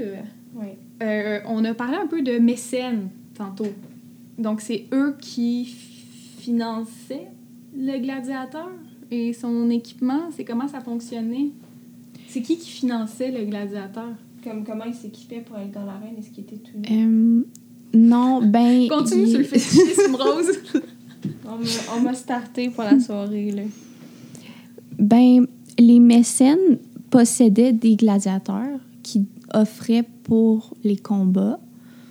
On a parlé un peu de mécènes tantôt. Donc, c'est eux qui finançaient le gladiateur et son équipement. C'est comment ça fonctionnait? C'est qui finançait le gladiateur? Comment il s'équipait pour aller dans l'arène? Est-ce qu'il était tout nu? Non, Continue sur le fétichisme, Rose. On m'a starté pour la soirée, là. Les mécènes possédaient des gladiateurs qui offraient pour les combats.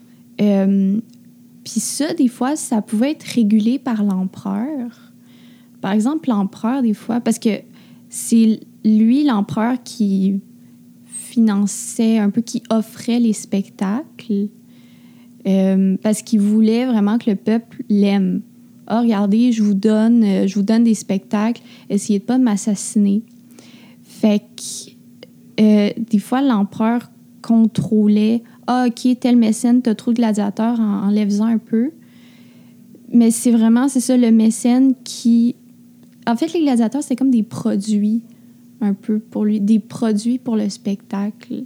Puis ça, des fois, ça pouvait être régulé par l'empereur. Par exemple, l'empereur, des fois, parce que c'est lui, l'empereur, qui finançait un peu, qui offrait les spectacles, parce qu'il voulait vraiment que le peuple l'aime. « Ah, regardez, je vous donne des spectacles, essayez de pas m'assassiner. » Fait que des fois, l'empereur contrôlait « ah, OK, tel mécène, t'as trop de gladiateurs, enlève-en un peu. Mais c'est ça, le mécène qui... En fait, les gladiateurs, c'est comme des produits, un peu, pour lui, des produits pour le spectacle.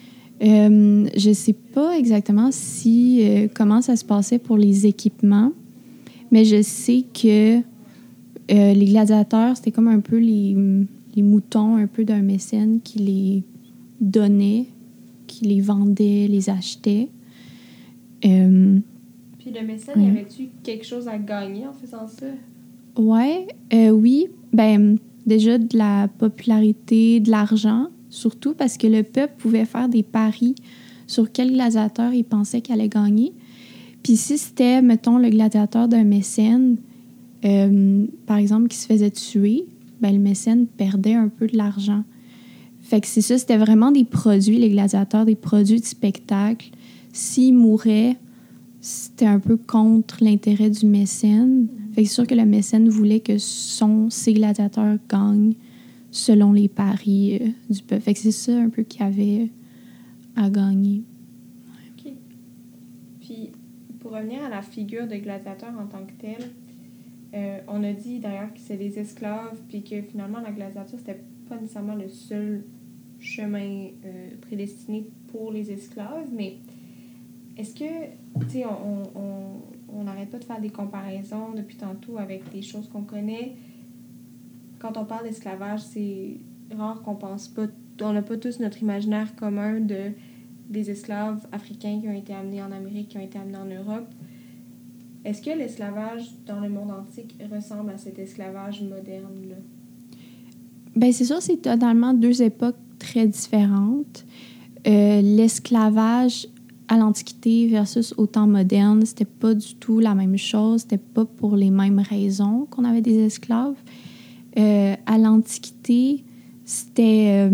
Je sais pas exactement comment ça se passait pour les équipements, mais je sais que les gladiateurs, c'était comme un peu les moutons un peu d'un mécène qui les donnait, qui les vendait, les achetait. Puis le mécène, y avait-tu quelque chose à gagner en faisant ça? Oui. Ben, déjà de la popularité, de l'argent, surtout parce que le peuple pouvait faire des paris sur quel gladiateur il pensait qu'il allait gagner. Puis si c'était, mettons, le gladiateur d'un mécène, par exemple, qui se faisait tuer, ben, le mécène perdait un peu de l'argent. Fait que c'est ça, c'était vraiment des produits, les gladiateurs, des produits de spectacle. S'ils mouraient, c'était un peu contre l'intérêt du mécène. Fait que c'est sûr que le mécène voulait que ses gladiateurs gagnent selon les paris du peuple. Fait que c'est ça un peu qu'il y avait à gagner. OK. Puis, pour revenir à la figure de gladiateur en tant que tel, on a dit d'ailleurs que c'est des esclaves, puis que finalement, la gladiature, c'était pas nécessairement le seul chemin prédestiné pour les esclaves, mais est-ce que, tu sais, on n'arrête pas de faire des comparaisons depuis tantôt avec des choses qu'on connaît. Quand on parle d'esclavage, c'est rare qu'on pense pas, on n'a pas tous notre imaginaire commun des esclaves africains qui ont été amenés en Amérique, qui ont été amenés en Europe. Est-ce que l'esclavage dans le monde antique ressemble à cet esclavage moderne-là? Bien, c'est sûr, c'est totalement deux époques très différentes. L'esclavage à l'Antiquité versus au temps moderne, c'était pas du tout la même chose. C'était pas pour les mêmes raisons qu'on avait des esclaves. À l'Antiquité, c'était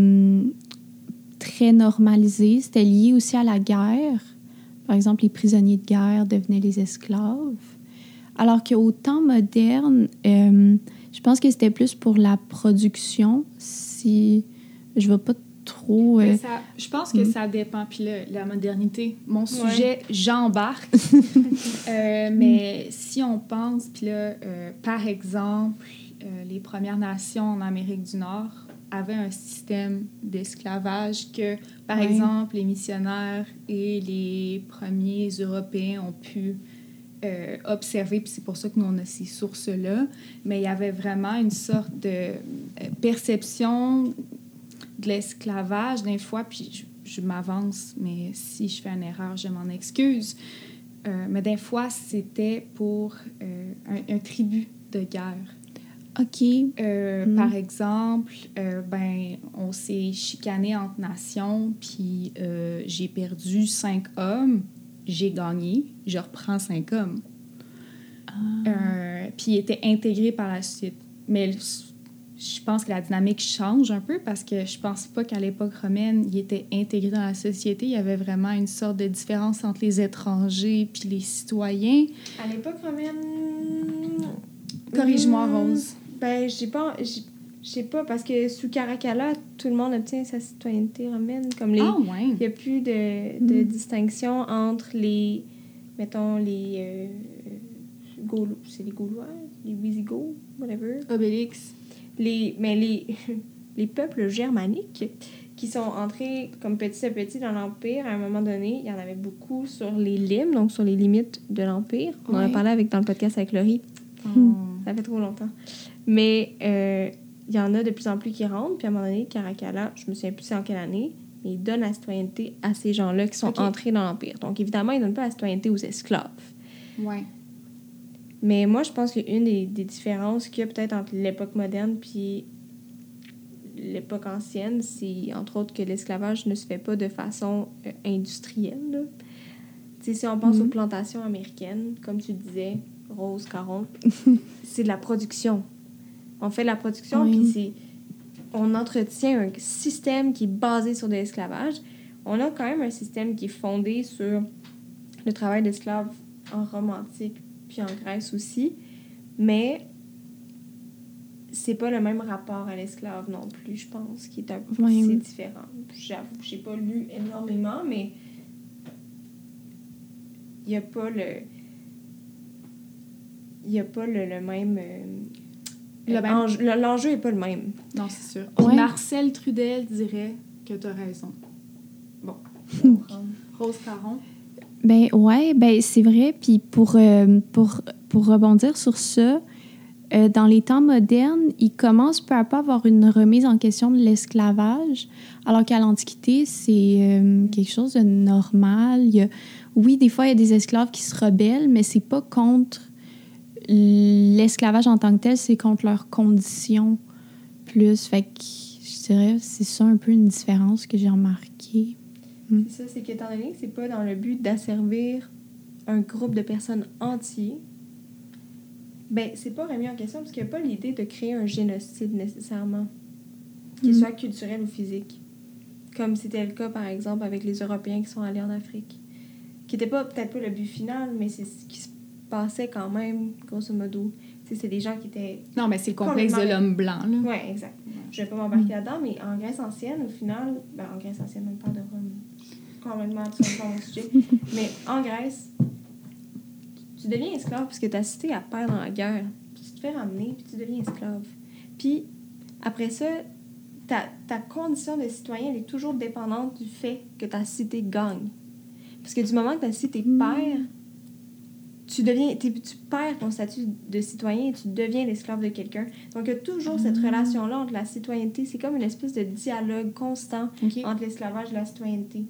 très normalisé. C'était lié aussi à la guerre. Par exemple, les prisonniers de guerre devenaient les esclaves. Alors qu'au temps moderne, je pense que c'était plus pour la production. Si je ne vais pas trop... je pense que ça dépend. Puis la modernité, mon sujet, j'embarque. Mais si on pense, puis là, par exemple, les Premières Nations en Amérique du Nord avaient un système d'esclavage que, par exemple, les missionnaires et les premiers Européens ont pu observer, puis c'est pour ça que nous, on a ces sources-là. Mais il y avait vraiment une sorte de perception de l'esclavage, des fois, puis je m'avance, mais si je fais une erreur, je m'en excuse. Mais des fois, c'était pour un tribut de guerre. OK. Par exemple, on s'est chicané entre nations, puis j'ai perdu 5 hommes, j'ai gagné, je reprends 5 hommes. Puis il était intégré par la suite. Mais je pense que la dynamique change un peu parce que je pense pas qu'à l'époque romaine, il était intégré dans la société. Il y avait vraiment une sorte de différence entre les étrangers puis les citoyens. À l'époque romaine... Corrige-moi, Rose. Ben, je sais pas, parce que sous Caracalla, tout le monde obtient sa citoyenneté romaine. Comme il n'y a plus de distinction entre les... Mettons, les... c'est les Gaulois, les Wisigoths, whatever. Obélix. Les peuples germaniques qui sont entrés comme petit à petit dans l'Empire. À un moment donné, il y en avait beaucoup sur les limes, donc sur les limites de l'Empire. On en a parlé dans le podcast avec Laurie. Ça fait trop longtemps. Mais il y en a de plus en plus qui rentrent. Puis à un moment donné, Caracalla, je me souviens plus c'est en quelle année, mais il donne la citoyenneté à ces gens-là qui sont entrés dans l'Empire. Donc évidemment, il ne donne pas la citoyenneté aux esclaves. Ouais. Mais moi, je pense qu'une des différences qu'il y a peut-être entre l'époque moderne puis l'époque ancienne, c'est entre autres que l'esclavage ne se fait pas de façon industrielle. Tu sais, si on pense aux plantations américaines, comme tu disais, Rose Caron, c'est de la production. On fait de la production, puis on entretient un système qui est basé sur de l'esclavage. On a quand même un système qui est fondé sur le travail d'esclaves en Rome antique, puis en Grèce aussi, mais c'est pas le même rapport à l'esclave non plus, je pense, qui est c'est différent. J'avoue, j'ai pas lu énormément, mais n'y a pas le... Il n'y a pas le même... L'enjeu n'est pas le même. Non, c'est sûr. Ouais. Marcel Trudel dirait que tu as raison. Bon. Rose Caron. Ben ouais, ben c'est vrai. Puis pour rebondir sur ça, dans les temps modernes, il commence peu à peu à avoir une remise en question de l'esclavage, alors qu'à l'Antiquité, c'est quelque chose de normal. Oui, des fois, il y a des esclaves qui se rebellent, mais c'est pas contre l'esclavage en tant que tel, c'est contre leurs conditions plus. Fait que je dirais c'est ça un peu une différence que j'ai remarquée. C'est ça, c'est qu'étant donné que c'est pas dans le but d'asservir un groupe de personnes entier, ben c'est pas remis en question parce qu'il n'y a pas l'idée de créer un génocide nécessairement, qu'il soit culturel ou physique. Comme c'était le cas, par exemple, avec les Européens qui sont allés en Afrique. Qui n'était peut-être pas le but final, mais c'est ce qui se passait quand même, grosso modo. C'est des gens qui étaient... Non, mais c'est le complexe de l'homme blanc, là. Oui, exact. Je ne vais pas m'embarquer là-dedans, mais en Grèce ancienne, au final... Ben, en Grèce ancienne, on parle de Rome. Complètement, c'est pas mon sujet. Mais en Grèce, tu deviens esclave parce que ta cité, elle perd dans la guerre. Puis tu te fais ramener, puis tu deviens esclave. Puis, après ça, ta condition de citoyen, elle est toujours dépendante du fait que ta cité gagne. Parce que du moment que ta cité perd, tu perds ton statut de citoyen et tu deviens l'esclave de quelqu'un. Donc, il y a toujours cette relation-là entre la citoyenneté. C'est comme une espèce de dialogue constant entre l'esclavage et la citoyenneté.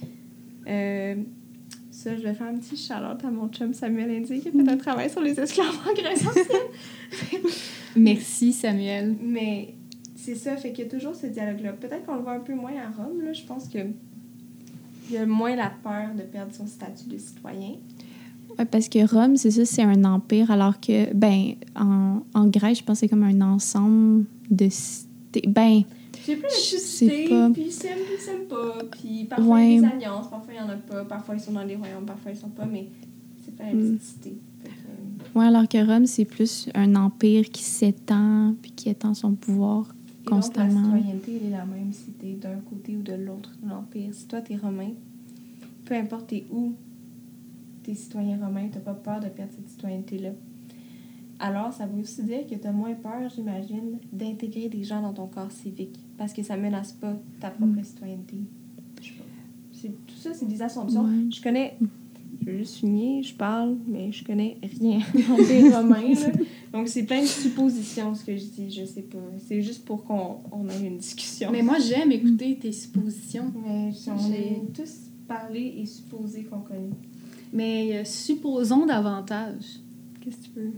Ça, je vais faire un petit shout-out à mon chum Samuel Indy qui a fait un travail sur les esclaves en Grèce ancienne. Merci, Samuel. Mais c'est ça, fait qu'il y a toujours ce dialogue-là. Peut-être qu'on le voit un peu moins à Rome, là. Je pense que il y a moins la peur de perdre son statut de citoyen. Ouais, parce que Rome, c'est ça, c'est un empire, alors que, ben, en Grèce, je pense que c'est comme un ensemble de cités. Ben, c'est plus je de sais cités, pas. puis ils s'aiment pas, puis parfois il y a des alliances, parfois il y en a pas, parfois ils sont dans des royaumes, parfois ils sont pas, mais c'est pas la petite cité. Ouais, alors que Rome, c'est plus un empire qui s'étend, puis qui étend son pouvoir constamment. Donc, la citoyenneté, elle est la même si t'es d'un côté ou de l'autre de l'empire. Si toi, t'es romain, peu importe t'es où, t'es citoyen romain, t'as pas peur de perdre cette citoyenneté-là. Alors, ça veut aussi dire que t'as moins peur, j'imagine, d'intégrer des gens dans ton corps civique, parce que ça menace pas ta propre citoyenneté. Je sais pas. Tout ça, c'est des assumptions. Ouais. Je veux juste souligner, je parle, mais je connais rien en l'empire romain, là. Donc, c'est plein de suppositions, ce que je dis, je sais pas. C'est juste pour qu'on ait une discussion. Mais moi, j'aime écouter tes suppositions. Mais on est tous parlé et supposé qu'on connaît. Mais supposons davantage. Qu'est-ce que tu veux?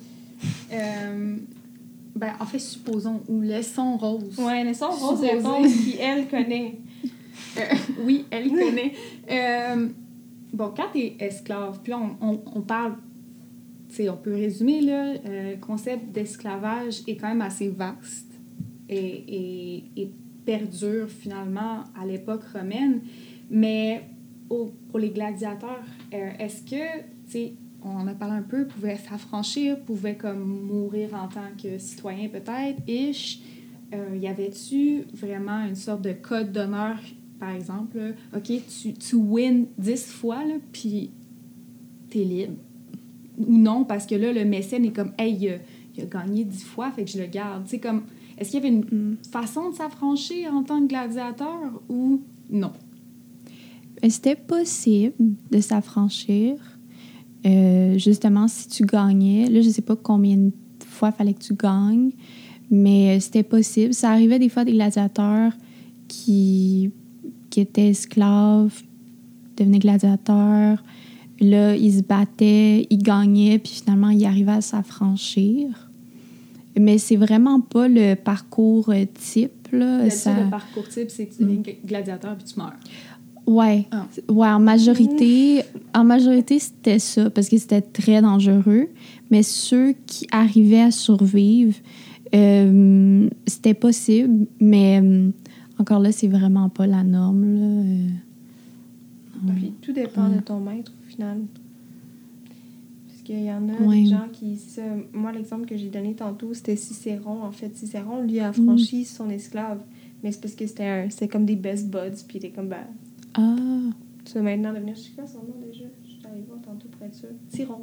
Ben, en fait, supposons, ou laissons Rose. Ouais, laissons Rose répondre qui, elle, connaît. Oui, elle connaît. Bon, quand t'es esclave, puis là, on parle, tu sais, on peut résumer, là, le concept d'esclavage est quand même assez vaste et perdure, finalement, à l'époque romaine. Mais pour les gladiateurs, est-ce que, tu sais, on en a parlé un peu, pouvaient s'affranchir, pouvaient comme mourir en tant que citoyen peut-être, y avait-tu vraiment une sorte de code d'honneur, par exemple, là, OK, tu wins 10 fois, là, puis t'es libre. Ou non, parce que là, le mécène est comme, hey, il a gagné 10 fois, fait que je le garde. Tu sais, comme, est-ce qu'il y avait une façon de s'affranchir en tant que gladiateur ou non? C'était possible de s'affranchir. Justement, si tu gagnais, là, je sais pas combien de fois il fallait que tu gagnes, mais c'était possible. Ça arrivait des fois des gladiateurs qui étaient esclaves, devenaient gladiateurs. Là, ils se battaient, ils gagnaient, puis finalement, ils arrivaient à s'affranchir. Mais c'est vraiment pas le parcours type, là. Le parcours type, c'est que tu deviens gladiateur puis tu meurs. Ouais. Ouais, en majorité, c'était ça, parce que c'était très dangereux. Mais ceux qui arrivaient à survivre, c'était possible, mais encore là, c'est vraiment pas la norme, là. Puis tout dépend de ton maître, au final. Parce qu'il y en a des gens qui... moi, l'exemple que j'ai donné tantôt, c'était Cicéron. En fait, Cicéron, lui, a affranchi son esclave. Mais c'est parce que c'était comme des best buds, puis il était comme, ben... Ah! Tu veux maintenant devenir... Je sais pas son nom déjà. Je suis avec moi tantôt pour être sûr. Cicéron.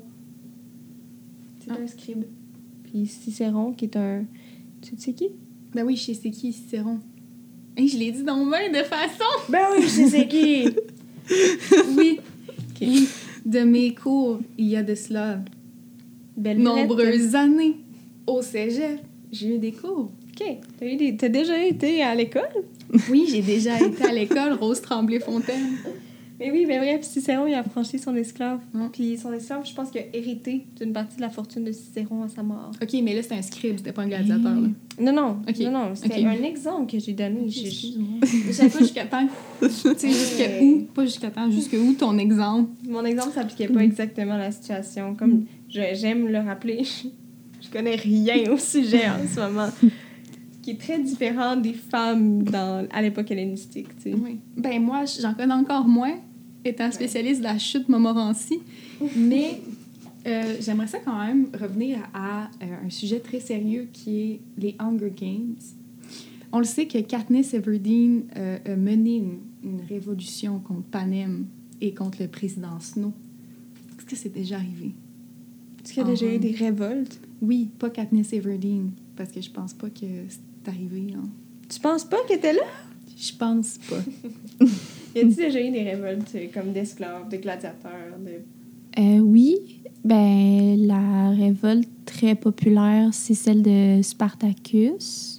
C'est un scribe. Puis Cicéron, qui est un... Tu sais qui? Ben oui, je sais c'est qui, Cicéron. Hey, je l'ai dit dans main de façon! Ben oui, je sais c'est qui! Oui. Okay. Oui. De mes cours, il y a de cela nombreuses années. Au cégep, j'ai eu des cours. OK. T'as déjà été à l'école? Oui, j'ai déjà été à l'école, Rose Tremblay-Fontaine. Mais oui, mais bref, Cicéron, il a affranchi son esclave. Mm. Puis son esclave, je pense qu'il a hérité d'une partie de la fortune de Cicéron à sa mort. OK, mais là, c'était un scribe, c'était pas un gladiateur, là. Non, Okay. non, c'était Okay. un exemple que j'ai donné. Je savais pas jusqu'à temps. Tu sais, jusqu'à où? Pas jusqu'à temps, jusqu'à où ton exemple? Mon exemple s'appliquait pas exactement à la situation. Comme j'aime le rappeler, je connais rien au sujet en ce moment, qui est très différent des femmes à l'époque hellénistique, tu sais. Oui. Ben moi, j'en connais encore moins, étant spécialiste de la chute Montmorency, mais j'aimerais ça quand même revenir à un sujet très sérieux qui est les Hunger Games. On le sait que Katniss Everdeen a mené une révolution contre Panem et contre le président Snow. Est-ce que c'est déjà arrivé? Est-ce qu'il y a déjà eu des révoltes? Oui, pas Katniss Everdeen, parce que je pense pas que c'est arrivé. Hein. Tu penses pas qu'elle était là? Je pense pas. Y a-t-il déjà eu des révoltes comme d'esclaves, de gladiateurs? Oui. Ben, la révolte très populaire, c'est celle de Spartacus.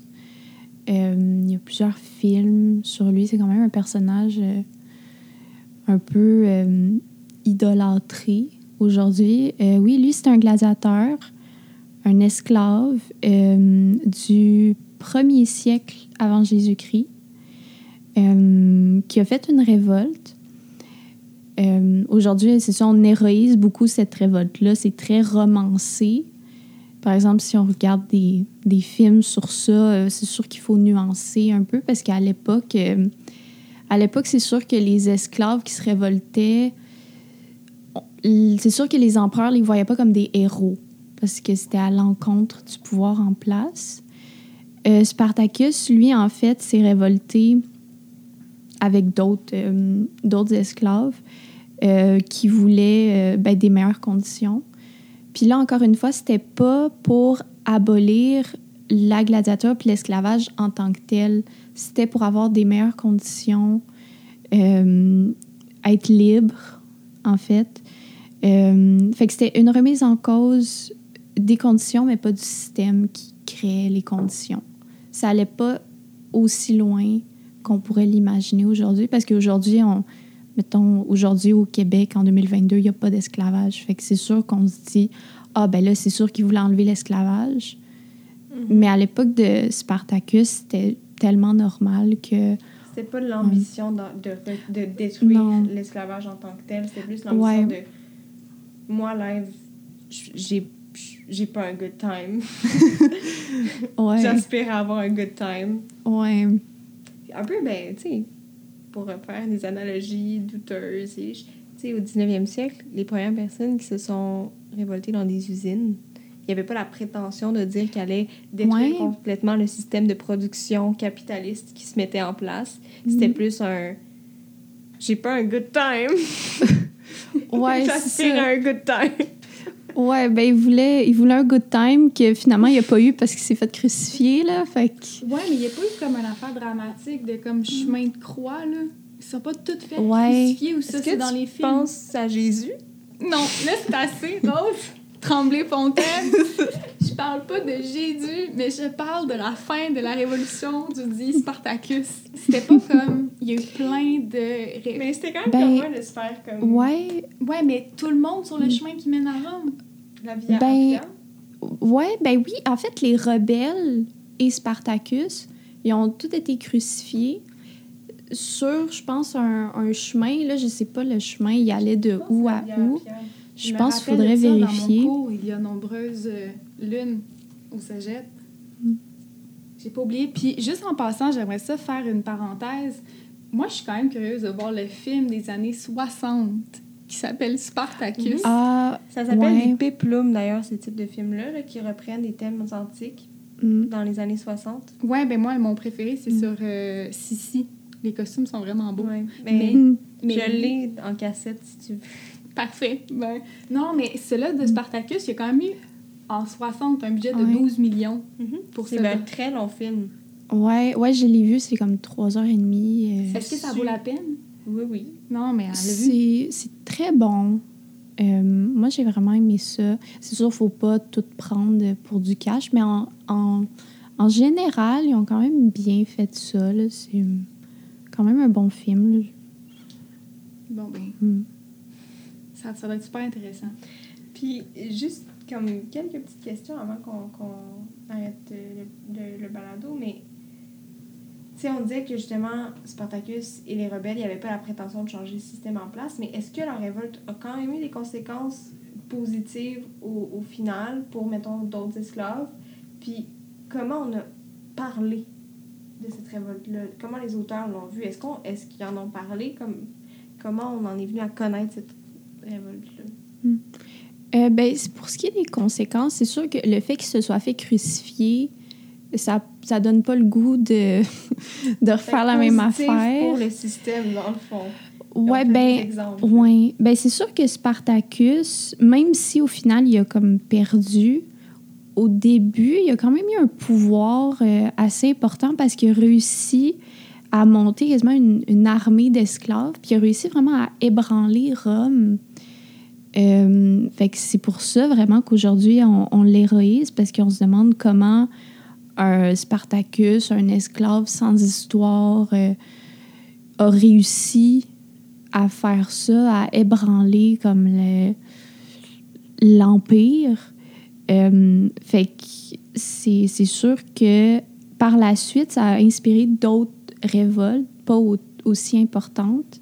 Il y a plusieurs films sur lui. C'est quand même un personnage un peu idolâtré aujourd'hui. Oui, lui, c'est un gladiateur, un esclave du 1er siècle avant Jésus-Christ qui a fait une révolte. Aujourd'hui, c'est ça, on héroïse beaucoup cette révolte-là. C'est très romancé. Par exemple, si on regarde des films sur ça, c'est sûr qu'il faut nuancer un peu parce qu'à l'époque, c'est sûr que les esclaves qui se révoltaient, c'est sûr que les empereurs les voyaient pas comme des héros parce que c'était à l'encontre du pouvoir en place. Spartacus, lui, en fait, s'est révolté avec d'autres esclaves qui voulaient des meilleures conditions. Puis là, encore une fois, c'était pas pour abolir la gladiature puis l'esclavage en tant que tel. C'était pour avoir des meilleures conditions, être libre, en fait. Fait que c'était une remise en cause des conditions, mais pas du système qui créait les conditions. Ça allait pas aussi loin qu'on pourrait l'imaginer aujourd'hui, parce qu'aujourd'hui, aujourd'hui au Québec, en 2022, il n'y a pas d'esclavage. Fait que c'est sûr qu'on se dit, là, c'est sûr qu'ils voulaient enlever l'esclavage. Mm-hmm. Mais à l'époque de Spartacus, c'était tellement normal que... C'était pas l'ambition de détruire l'esclavage en tant que tel, c'était plus l'ambition de... Moi, live, j'ai pas un good time. J'aspire à avoir un good time. Ouais. Un peu, tu sais, pour faire des analogies douteuses, tu sais, au 19e siècle, les premières personnes qui se sont révoltées dans des usines, il n'y avait pas la prétention de dire qu'elle allait détruire complètement le système de production capitaliste qui se mettait en place. C'était plus un... J'ai pas un good time. J'aspire à un good time. Ouais, il voulait un good time que finalement il n'a pas eu parce qu'il s'est fait crucifier, là. Fait que... Ouais, mais il n'y a pas eu comme une affaire dramatique de comme chemin de croix, là. Ils sont pas toutes faites crucifiées ou ça, c'est dans les films. Tu penses à Jésus? Non, là, c'est assez, Rose. Tremblay-Fontaine. Je parle pas de Jésus, mais je parle de la fin de la révolution du dit Spartacus. C'était pas comme... Il y a eu plein de... Mais c'était quand même comme de se faire comme... Ouais, mais tout le monde sur le chemin qui mène à Rome. La Via Appia. Ouais, oui. En fait, les rebelles et Spartacus, ils ont tous été crucifiés sur, je pense, un chemin. Là, je sais pas le chemin. Il allait de où à où. Je pense qu'il faudrait vérifier. Dans mon cours, il y a nombreuses lunes au cégep. J'ai pas oublié. Puis, juste en passant, j'aimerais ça faire une parenthèse. Moi, je suis quand même curieuse de voir le film des années 60 qui s'appelle Spartacus. Ça s'appelle des péplums, d'ailleurs, ces types de films-là, qui reprennent des thèmes antiques dans les années 60. Ouais, moi, mon préféré, c'est sur Sissi. Les costumes sont vraiment beaux. Ouais. Mais je l'ai en cassette, si tu veux. Parfait. Ben, non, mais celui-là de Spartacus, il y a quand même eu, en 60, un budget de 12 millions pour c'est un très long film. Ouais, je l'ai vu, c'est comme 3h30. Est-ce que ça vaut la peine? Oui. Non, mais elle l'a vu. C'est très bon. Moi, j'ai vraiment aimé ça. C'est sûr, faut pas tout prendre pour du cash, mais en général, ils ont quand même bien fait ça. Là. C'est quand même un bon film. Là. Bon, ben, ça doit être super intéressant. Puis, juste comme quelques petites questions avant qu'on arrête le balado, mais tu sais, on disait que justement, Spartacus et les rebelles, il n'y avait pas la prétention de changer le système en place, mais est-ce que leur révolte a quand même eu des conséquences positives au final pour, mettons, d'autres esclaves? Puis, comment on a parlé de cette révolte-là? Comment les auteurs l'ont vu? Est-ce qu'ils en ont parlé? Comment on en est venu à connaître cette révolte-là? Ben, pour ce qui est des conséquences, c'est sûr que le fait qu'il se soit fait crucifier, ça donne pas le goût de refaire la même affaire. Pour le système, dans le fond. Ouais, ben c'est sûr que Spartacus, même si au final il a comme perdu, au début, il a quand même eu un pouvoir assez important parce qu'il a réussi à monter quasiment une armée d'esclaves, puis il a réussi vraiment à ébranler Rome. Fait que c'est pour ça vraiment qu'aujourd'hui on l'héroïse, parce qu'on se demande comment un Spartacus, un esclave sans histoire, a réussi à faire ça, à ébranler comme l'Empire. Fait que c'est sûr que par la suite, ça a inspiré d'autres révoltes, pas aussi importantes.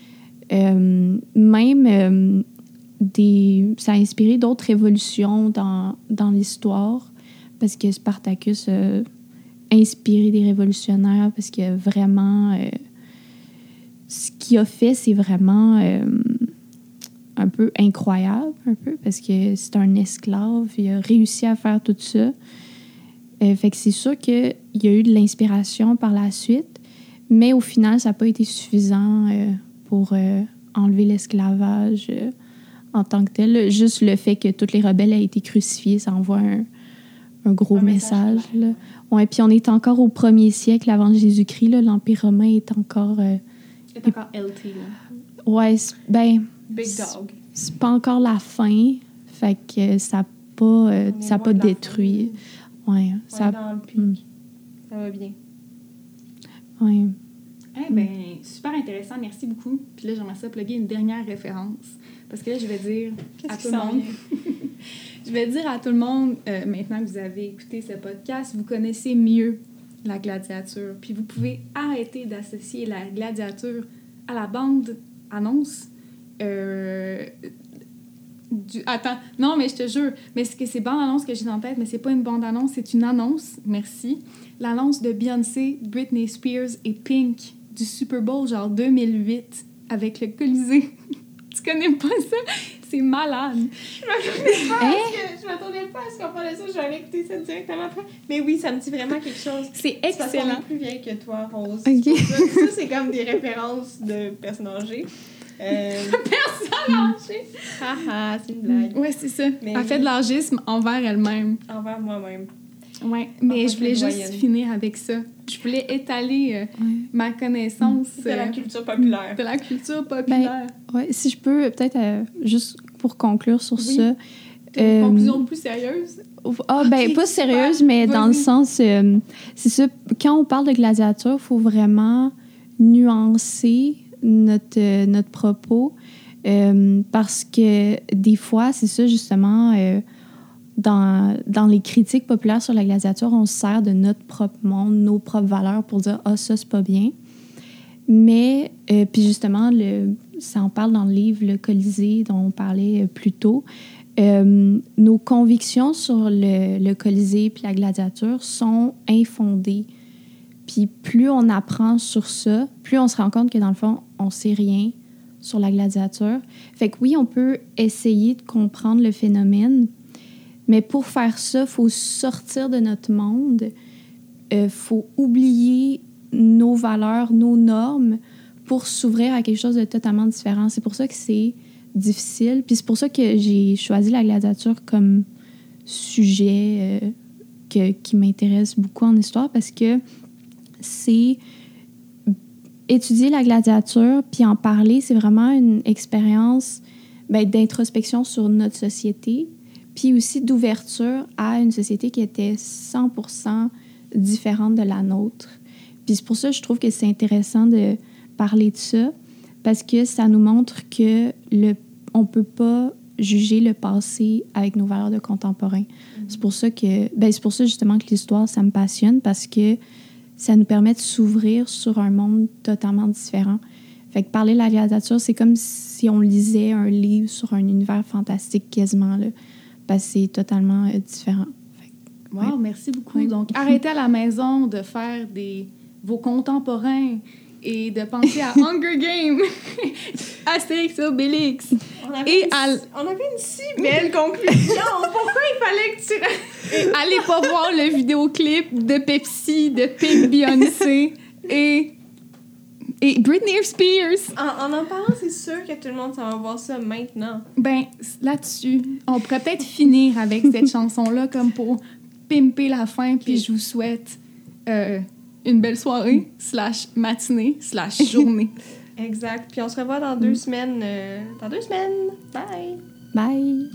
Ça a inspiré d'autres révolutions dans l'histoire, parce que Spartacus a inspiré des révolutionnaires, parce que vraiment, ce qu'il a fait, c'est vraiment un peu incroyable, parce que c'est un esclave, il a réussi à faire tout ça. Fait que c'est sûr qu'il y a eu de l'inspiration par la suite, mais au final, ça n'a pas été suffisant pour enlever l'esclavage en tant que tel. Juste le fait que tous les rebelles aient été crucifiés, ça envoie un gros message. Là. Ouais, puis on est encore au 1er siècle avant Jésus-Christ. Là, l'Empire romain est encore... est encore LT, là. Ouais, Big dog. C'est pas encore la fin. Fait que ça n'a pas détruit. Ouais, ça... dans le pic. Ça va bien. Ouais. Super intéressant, merci beaucoup. Puis là, j'aimerais ça plugger une dernière référence. Parce que là, je vais dire à tout le monde... Je vais dire à tout le monde, maintenant que vous avez écouté ce podcast, vous connaissez mieux la gladiature. Puis vous pouvez arrêter d'associer la gladiature à la bande-annonce. Attends, non, mais je te jure, mais c'est bande-annonce que j'ai dans la tête, mais c'est pas une bande-annonce, c'est une annonce, merci. L'annonce de Beyoncé, Britney Spears et Pink du Super Bowl, genre 2008, avec le Colisée. Tu connais pas ça? C'est malade. Je m'attendais pas à ce qu'on parlait de ça. J'allais écouter ça directement après. Mais oui, ça me dit vraiment quelque chose. C'est excellent. Je suis plus vieille que toi, Rose. Okay. Ça, c'est comme des références de personnes âgées. Personne âgée! Haha, c'est une blague. Ouais, c'est ça. Elle fait de l'âgisme envers elle-même. Envers moi-même. Ouais, mais je voulais juste finir avec ça. Je voulais étaler ma connaissance de la culture populaire. De la culture populaire. Ouais, si je peux, peut-être, juste pour conclure sur ça. Une conclusion plus sérieuse? Pas sérieuse, mais dans le sens... c'est ça, quand on parle de gladiature, il faut vraiment nuancer notre propos, parce que des fois, c'est ça, justement... Dans les critiques populaires sur la gladiature, on se sert de notre propre monde, nos propres valeurs pour dire « Ah, ça, c'est pas bien ». Mais, puis justement, ça en parle dans le livre « Le Colisée » dont on parlait plus tôt. Nos convictions sur le Colisée puis la gladiature sont infondées. Puis plus on apprend sur ça, plus on se rend compte que dans le fond, on sait rien sur la gladiature. Fait que oui, on peut essayer de comprendre le phénomène, mais pour faire ça, il faut sortir de notre monde. Faut oublier nos valeurs, nos normes pour s'ouvrir à quelque chose de totalement différent. C'est pour ça que c'est difficile. Puis c'est pour ça que j'ai choisi la gladiature comme sujet qui m'intéresse beaucoup en histoire, parce que c'est étudier la gladiature puis en parler, c'est vraiment une expérience d'introspection sur notre société, puis aussi d'ouverture à une société qui était 100% différente de la nôtre. Puis c'est pour ça que je trouve que c'est intéressant de parler de ça, parce que ça nous montre que on peut pas juger le passé avec nos valeurs de contemporain. C'est pour ça justement que l'histoire, ça me passionne, parce que ça nous permet de s'ouvrir sur un monde totalement différent. Fait que parler de la gladiature, c'est comme si on lisait un livre sur un univers fantastique quasiment, là, parce que c'est totalement différent. Wow, merci beaucoup. Oui. Donc, arrêtez à la maison de faire vos contemporains et de penser à Hunger Games, Astérix et Obélix. On avait une si belle conclusion. Pourquoi il fallait que tu... Et allez pas voir le vidéoclip de Pepsi, de Pink Beyoncé et Britney Spears. En parlant, c'est sûr que tout le monde s'en va voir ça maintenant. Ben, là-dessus, on pourrait peut-être finir avec cette chanson-là comme pour pimper la fin, puis je vous souhaite... une belle soirée, /matinée, /journée. Exact. Puis on se revoit dans 2 semaines. Bye! Bye!